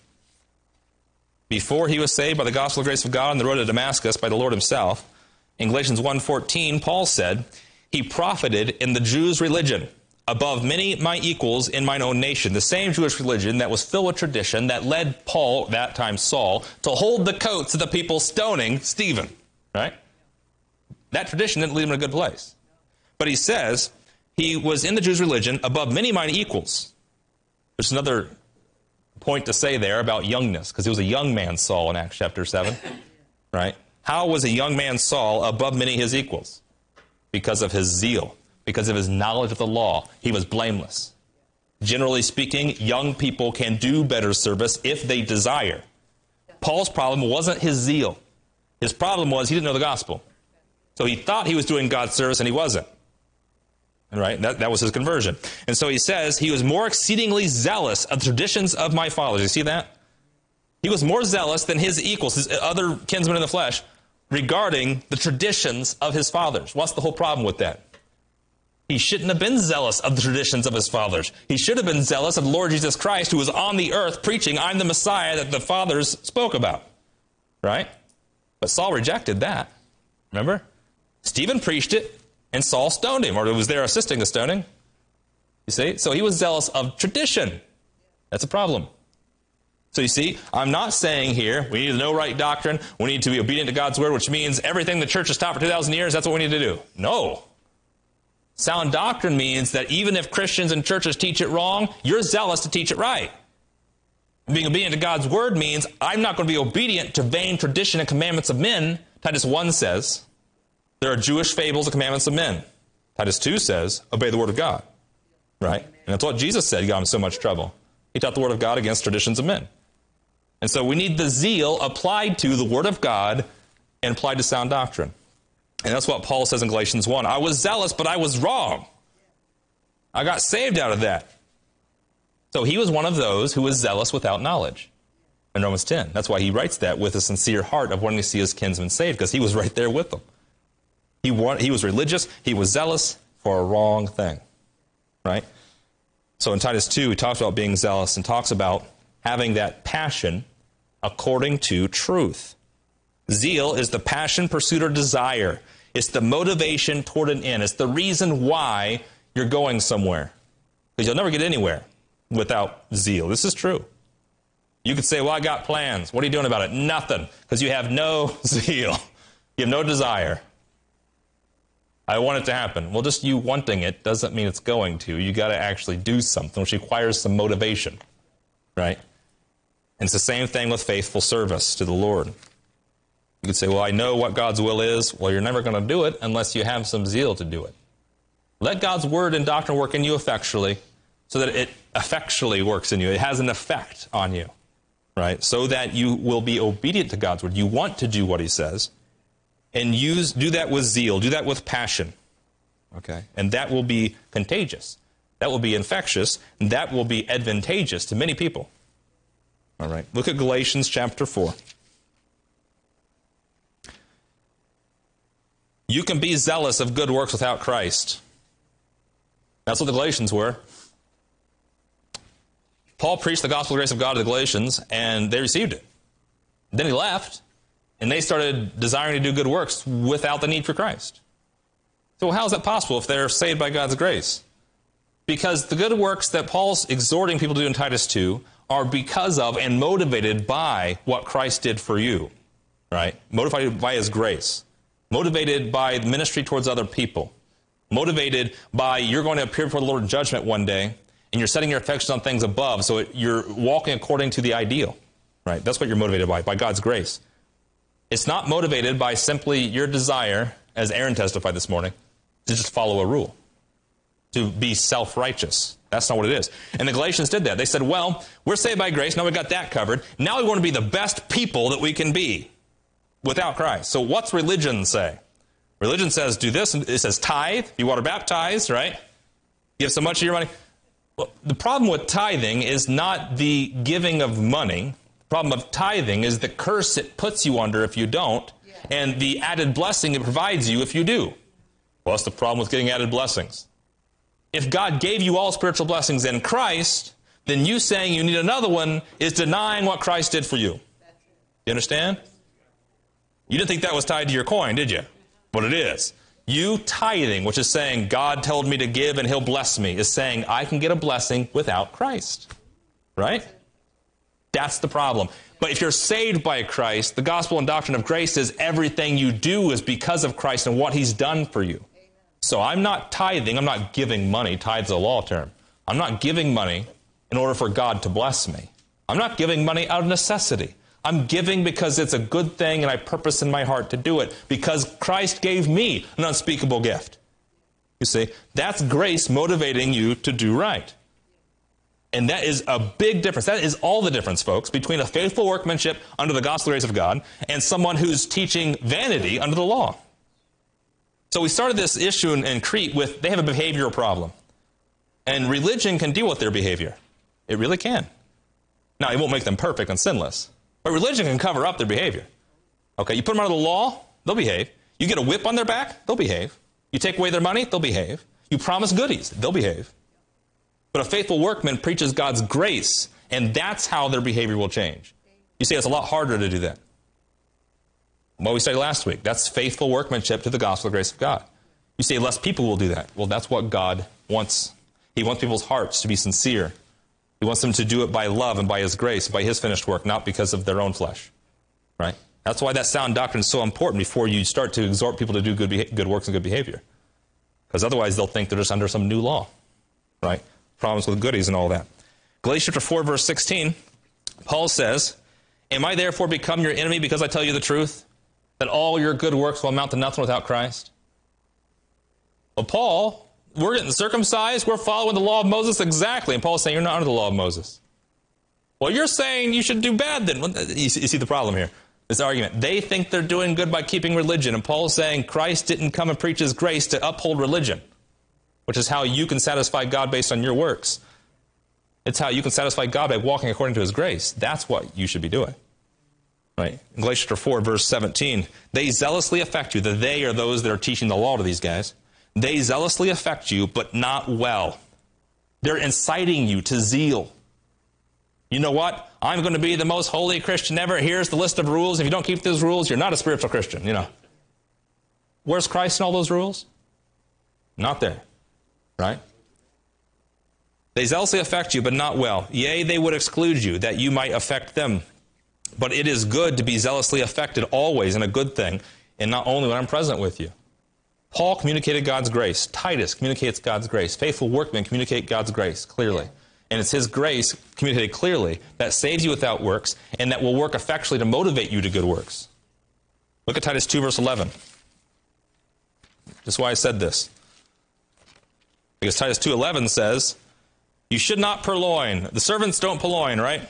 S1: Before he was saved by the gospel of grace of God on the road to Damascus by the Lord himself, in Galatians one fourteen, Paul said, he profited in the Jews' religion above many my equals in mine own nation. The same Jewish religion that was filled with tradition that led Paul, that time Saul, to hold the coats of the people stoning Stephen, right? That tradition didn't lead him in a good place. But he says he was in the Jews' religion above many mine equals. There's another point to say there about youngness, because he was a young man, Saul, in Acts chapter seven, right? How was a young man, Saul, above many his equals? Because of his zeal, because of his knowledge of the law. He was blameless. Generally speaking, young people can do better service if they desire. Paul's problem wasn't his zeal. His problem was he didn't know the gospel. So he thought he was doing God's service, and he wasn't. Right? That, that was his conversion. And so he says, he was more exceedingly zealous of the traditions of my fathers. You see that? He was more zealous than his equals, his other kinsmen in the flesh, regarding the traditions of his fathers. What's the whole problem with that? He shouldn't have been zealous of the traditions of his fathers. He should have been zealous of the Lord Jesus Christ, who was on the earth preaching, I'm the Messiah that the fathers spoke about. Right? But Saul rejected that. Remember? Stephen preached it, and Saul stoned him, or was there assisting the stoning. You see? So he was zealous of tradition. That's a problem. So you see, I'm not saying here we need to know right doctrine, we need to be obedient to God's word, which means everything the church has taught for two thousand years, that's what we need to do. No. Sound doctrine means that even if Christians and churches teach it wrong, you're zealous to teach it right. Being obedient to God's word means I'm not going to be obedient to vain tradition and commandments of men. Titus one says, there are Jewish fables and commandments of men. Titus two says, obey the word of God. Right? And that's what Jesus said got him in so much trouble. He taught the word of God against traditions of men. And so we need the zeal applied to the word of God and applied to sound doctrine. And that's what Paul says in Galatians one. I was zealous, but I was wrong. I got saved out of that. So he was one of those who was zealous without knowledge. In Romans ten. That's why he writes that with a sincere heart of wanting to see his kinsmen saved, because he was right there with them. He, want, he was religious. He was zealous for a wrong thing. Right? So in Titus two, he talks about being zealous and talks about having that passion according to truth. Zeal is the passion, pursuit, or desire. It's the motivation toward an end. It's the reason why you're going somewhere. Because you'll never get anywhere without zeal. This is true. You could say, well, I got plans. What are you doing about it? Nothing. Because you have no zeal. You have no desire. I want it to happen. Well, just you wanting it doesn't mean it's going to. You got to actually do something, which requires some motivation. Right? And it's the same thing with faithful service to the Lord. You could say, well, I know what God's will is. Well, you're never going to do it unless you have some zeal to do it. Let God's word and doctrine work in you effectually, so that it effectually works in you. It has an effect on you, right? So that you will be obedient to God's word. You want to do what he says, and use do that with zeal. Do that with passion, okay? And that will be contagious. That will be infectious, and that will be advantageous to many people. All right, look at Galatians chapter four. You can be zealous of good works without Christ. That's what the Galatians were. Paul preached the gospel of the grace of God to the Galatians, and they received it. Then he left, and they started desiring to do good works without the need for Christ. So how is that possible if they're saved by God's grace? Because the good works that Paul's exhorting people to do in Titus two are because of and motivated by what Christ did for you, right? Motivated by his grace. Motivated by ministry towards other people. Motivated by you're going to appear before the Lord in judgment one day, and you're setting your affections on things above, so it, you're walking according to the ideal, right? That's what you're motivated by, by God's grace. It's not motivated by simply your desire, as Aaron testified this morning, to just follow a rule, to be self-righteous. That's not what it is. And the Galatians did that. They said, well, we're saved by grace. Now we've got that covered. Now we want to be the best people that we can be without Christ. So what's religion say? Religion says do this. It says tithe. Be water baptized, right? Give so much of your money. Well, the problem with tithing is not the giving of money. The problem of tithing is the curse it puts you under if you don't, and the added blessing it provides you if you do. Well, that's the problem with getting added blessings. If God gave you all spiritual blessings in Christ, then you saying you need another one is denying what Christ did for you. You understand? You didn't think that was tied to your coin, did you? But it is. You tithing, which is saying God told me to give and he'll bless me, is saying I can get a blessing without Christ. Right? That's the problem. But if you're saved by Christ, the gospel and doctrine of grace is everything you do is because of Christ and what he's done for you. So I'm not tithing, I'm not giving money. Tithe's a law term. I'm not giving money in order for God to bless me. I'm not giving money out of necessity. I'm giving because it's a good thing and I purpose in my heart to do it because Christ gave me an unspeakable gift. You see, that's grace motivating you to do right. And that is a big difference. That is all the difference, folks, between a faithful workmanship under the gospel grace of God and someone who's teaching vanity under the law. So we started this issue in, in Crete with they have a behavioral problem. And religion can deal with their behavior. It really can. Now, it won't make them perfect and sinless. But religion can cover up their behavior. Okay, you put them under the law, they'll behave. You get a whip on their back, they'll behave. You take away their money, they'll behave. You promise goodies, they'll behave. But a faithful workman preaches God's grace, and that's how their behavior will change. You see, it's a lot harder to do that. What we studied last week, that's faithful workmanship to the gospel of grace of God. You say less people will do that. Well, that's what God wants. He wants people's hearts to be sincere. He wants them to do it by love and by his grace, by his finished work, not because of their own flesh. Right? That's why that sound doctrine is so important before you start to exhort people to do good, beha- good works and good behavior. Because otherwise they'll think they're just under some new law. Right? Problems with goodies and all that. Galatians chapter four, verse sixteen. Paul says, am I therefore become your enemy because I tell you the truth? That all your good works will amount to nothing without Christ? Well, Paul, we're getting circumcised. We're following the law of Moses exactly. And Paul's saying, you're not under the law of Moses. Well, you're saying you should do bad then. You see the problem here. This argument. They think they're doing good by keeping religion. And Paul's saying Christ didn't come and preach his grace to uphold religion, which is how you can satisfy God based on your works. It's how you can satisfy God by walking according to his grace. That's what you should be doing. Right? In Galatians four, verse seventeen, they zealously affect you. The they are those that are teaching the law to these guys. They zealously affect you, but not well. They're inciting you to zeal. You know what? I'm going to be the most holy Christian ever. Here's the list of rules. If you don't keep those rules, you're not a spiritual Christian, you know. Where's Christ in all those rules? Not there. Right? They zealously affect you, but not well. Yea, they would exclude you, that you might affect them. But it is good to be zealously affected always, in a good thing, and not only when I'm present with you. Paul communicated God's grace. Titus communicates God's grace. Faithful workmen communicate God's grace clearly. And it's his grace communicated clearly that saves you without works and that will work effectually to motivate you to good works. Look at Titus two, verse eleven. That's why I said this. Because Titus two eleven says, you should not purloin. The servants don't purloin, right?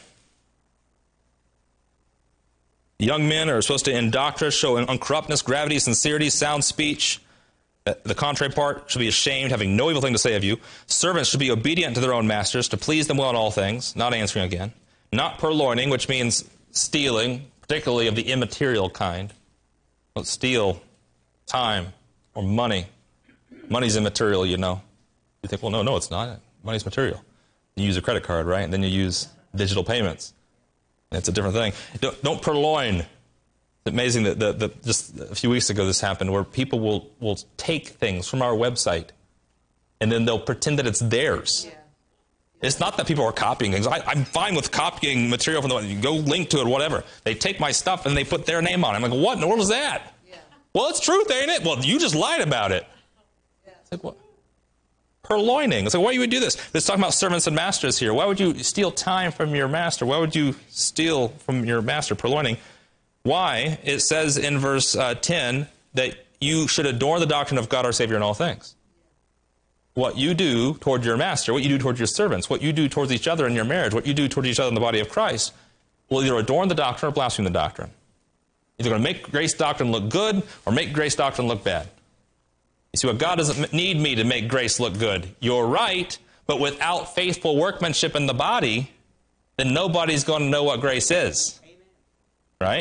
S1: Young men are supposed to in doctrine show uncorruptness, gravity, sincerity, sound speech. The contrary part should be ashamed, having no evil thing to say of you. Servants should be obedient to their own masters, to please them well in all things, not answering again. Not purloining, which means stealing, particularly of the immaterial kind. Don't steal time or money. Money's immaterial, you know. You think, well, no, no, it's not. Money's material. You use a credit card, right? And then you use digital payments. It's a different thing. Don't, don't purloin. It's amazing that the, the, just a few weeks ago this happened, where people will, will take things from our website and then they'll pretend that it's theirs. Yeah. It's not that people are copying things. I, I'm fine with copying material from the you go link to it, whatever. They take my stuff and they put their name on it. I'm like, what in the world is that? Yeah. Well, it's truth, ain't it? Well, you just lied about it. Yeah. It's like, what? Purloining. It's like, why would you do this? It's talking about servants and masters here. Why would you steal time from your master? Why would you steal from your master? Purloining. Why? It says in verse uh, ten that you should adorn the doctrine of God our Savior in all things. What you do toward your master, what you do toward your servants, what you do towards each other in your marriage, what you do toward each other in the body of Christ, will either adorn the doctrine or blaspheme the doctrine. Either going to make grace doctrine look good or make grace doctrine look bad. You see, what God doesn't need me to make grace look good. You're right, but without faithful workmanship in the body, then nobody's going to know what grace is. Amen. Right?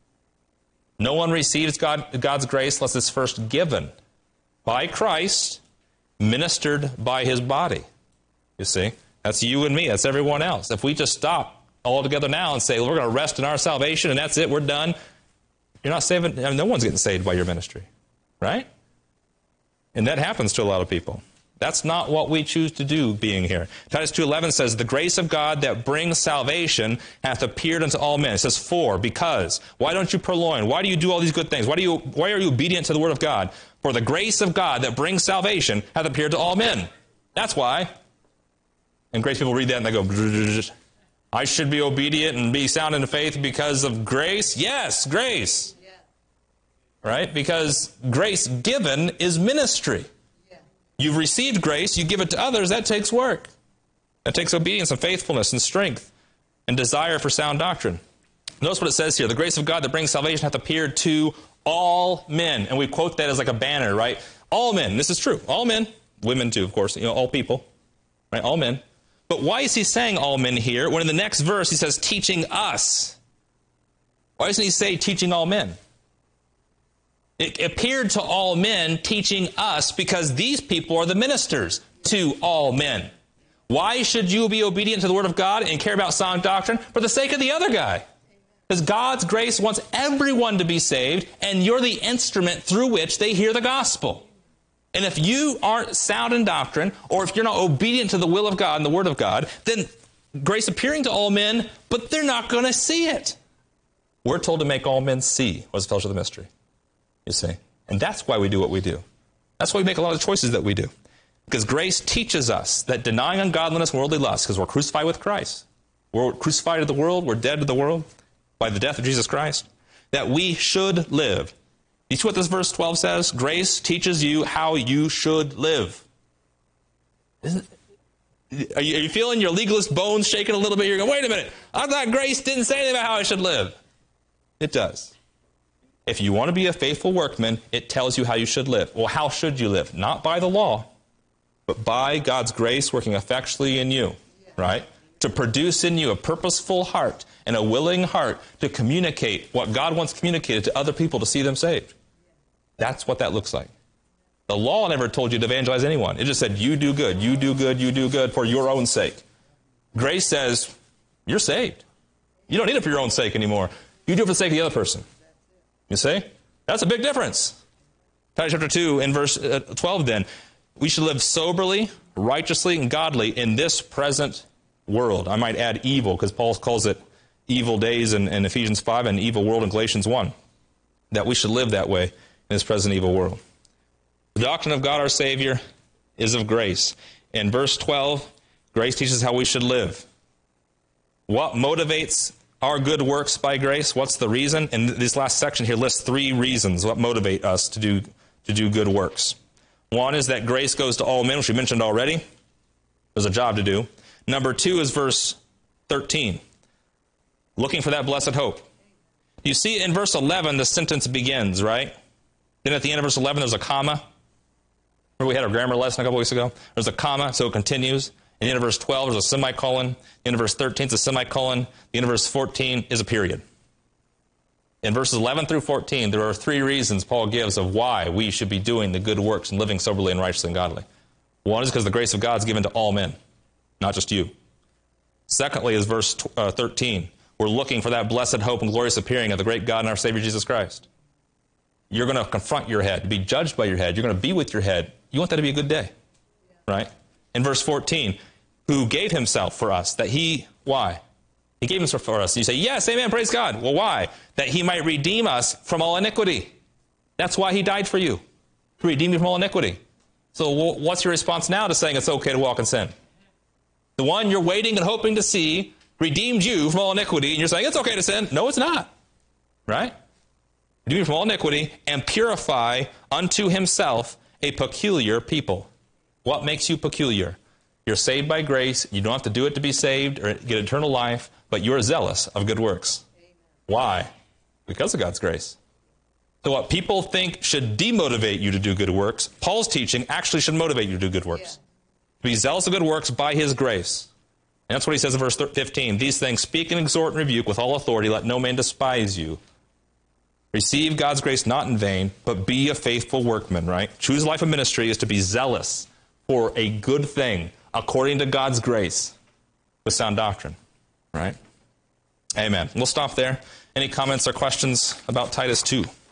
S1: No one receives God, God's grace unless it's first given by Christ, ministered by his body. You see? That's you and me. That's everyone else. If we just stop all together now and say, well, we're going to rest in our salvation and that's it, we're done, you're not saving. I mean, no one's getting saved by your ministry. Right? And that happens to a lot of people. That's not what we choose to do being here. Titus two eleven says, the grace of God that brings salvation hath appeared unto all men. It says, for, because. Why don't you purloin? Why do you do all these good things? Why do you? Why are you obedient to the word of God? For the grace of God that brings salvation hath appeared to all men. That's why. And grace people read that and they go, I should be obedient and be sound in the faith because of grace? Yes, grace. Yeah. Right? Because grace given is ministry. You've received grace, you give it to others, that takes work. That takes obedience and faithfulness and strength and desire for sound doctrine. Notice what it says here. The grace of God that brings salvation hath appeared to all men. And we quote that as like a banner, right? All men. This is true. All men. Women too, of course. You know, all people. Right? All men. But why is he saying all men here when in the next verse he says teaching us? Why doesn't he say teaching all men? It appeared to all men, teaching us, because these people are the ministers to all men. Why should you be obedient to the word of God and care about sound doctrine? For the sake of the other guy. Because God's grace wants everyone to be saved, and you're the instrument through which they hear the gospel. And if you aren't sound in doctrine, or if you're not obedient to the will of God and the word of God, then grace appearing to all men, but they're not going to see it. We're told to make all men see what's the fellowship of the mystery. You see? And that's why we do what we do. That's why we make a lot of choices that we do. Because grace teaches us that denying ungodliness and worldly lust, because we're crucified with Christ, We're crucified to the world. We're dead to the world by the death of Jesus Christ. That we should live. You see what this verse twelve says? Grace teaches you how you should live. Isn't it? Are you, are you feeling your legalist bones shaking a little bit? You're going, wait a minute. I thought grace didn't say anything about how I should live. It does. If you want to be a faithful workman, it tells you how you should live. Well, how should you live? Not by the law, but by God's grace working effectually in you, right? To produce in you a purposeful heart and a willing heart to communicate what God wants communicated to other people to see them saved. That's what that looks like. The law never told you to evangelize anyone. It just said, you do good, you do good, you do good for your own sake. Grace says, you're saved. You don't need it for your own sake anymore. You do it for the sake of the other person. You see? That's a big difference. Titus chapter two in verse twelve then. We should live soberly, righteously, and godly in this present world. I might add evil, because Paul calls it evil days in, in Ephesians five and evil world in Galatians one. That we should live that way in this present evil world. The doctrine of God our Savior is of grace. In verse twelve, grace teaches how we should live. What motivates our good works by grace? What's the reason? And this last section here lists three reasons what motivate us to do, to do good works. One is that grace goes to all men, which we mentioned already. There's a job to do. Number two is verse thirteen. Looking for that blessed hope. You see in verse eleven, the sentence begins, right? Then at the end of verse eleven, there's a comma. Remember we had our grammar lesson a couple weeks ago? There's a comma, so it continues. At the end of verse twelve, there's a semicolon. At the end of verse thirteen, it's a semicolon. At the end of verse fourteen is a period. In verses eleven through fourteen, there are three reasons Paul gives of why we should be doing the good works and living soberly and righteously and godly. One is because the grace of God is given to all men, not just you. Secondly is verse thirteen. We're looking for that blessed hope and glorious appearing of the great God and our Savior Jesus Christ. You're going to confront your head, be judged by your head. You're going to be with your head. You want that to be a good day, right? In verse fourteen, who gave himself for us, that he, why? He gave himself for us. You say, yes, amen, praise God. Well, why? That he might redeem us from all iniquity. That's why he died for you, to redeem you from all iniquity. So what's your response now to saying it's okay to walk in sin? The one you're waiting and hoping to see redeemed you from all iniquity, and you're saying it's okay to sin. No, it's not. Right? Redeem you from all iniquity and purify unto himself a peculiar people. What makes you peculiar? You're saved by grace. You don't have to do it to be saved or get eternal life, but you're zealous of good works. Amen. Why? Because of God's grace. So what people think should demotivate you to do good works, Paul's teaching actually should motivate you to do good works. Yeah. Be zealous of good works by his grace. And that's what he says in verse fifteen. These things speak and exhort and rebuke with all authority. Let no man despise you. Receive God's grace not in vain, but be a faithful workman, right? Choose a life of ministry is to be zealous for a good thing according to God's grace with sound doctrine, right? Amen. We'll stop there. Any comments or questions about Titus two?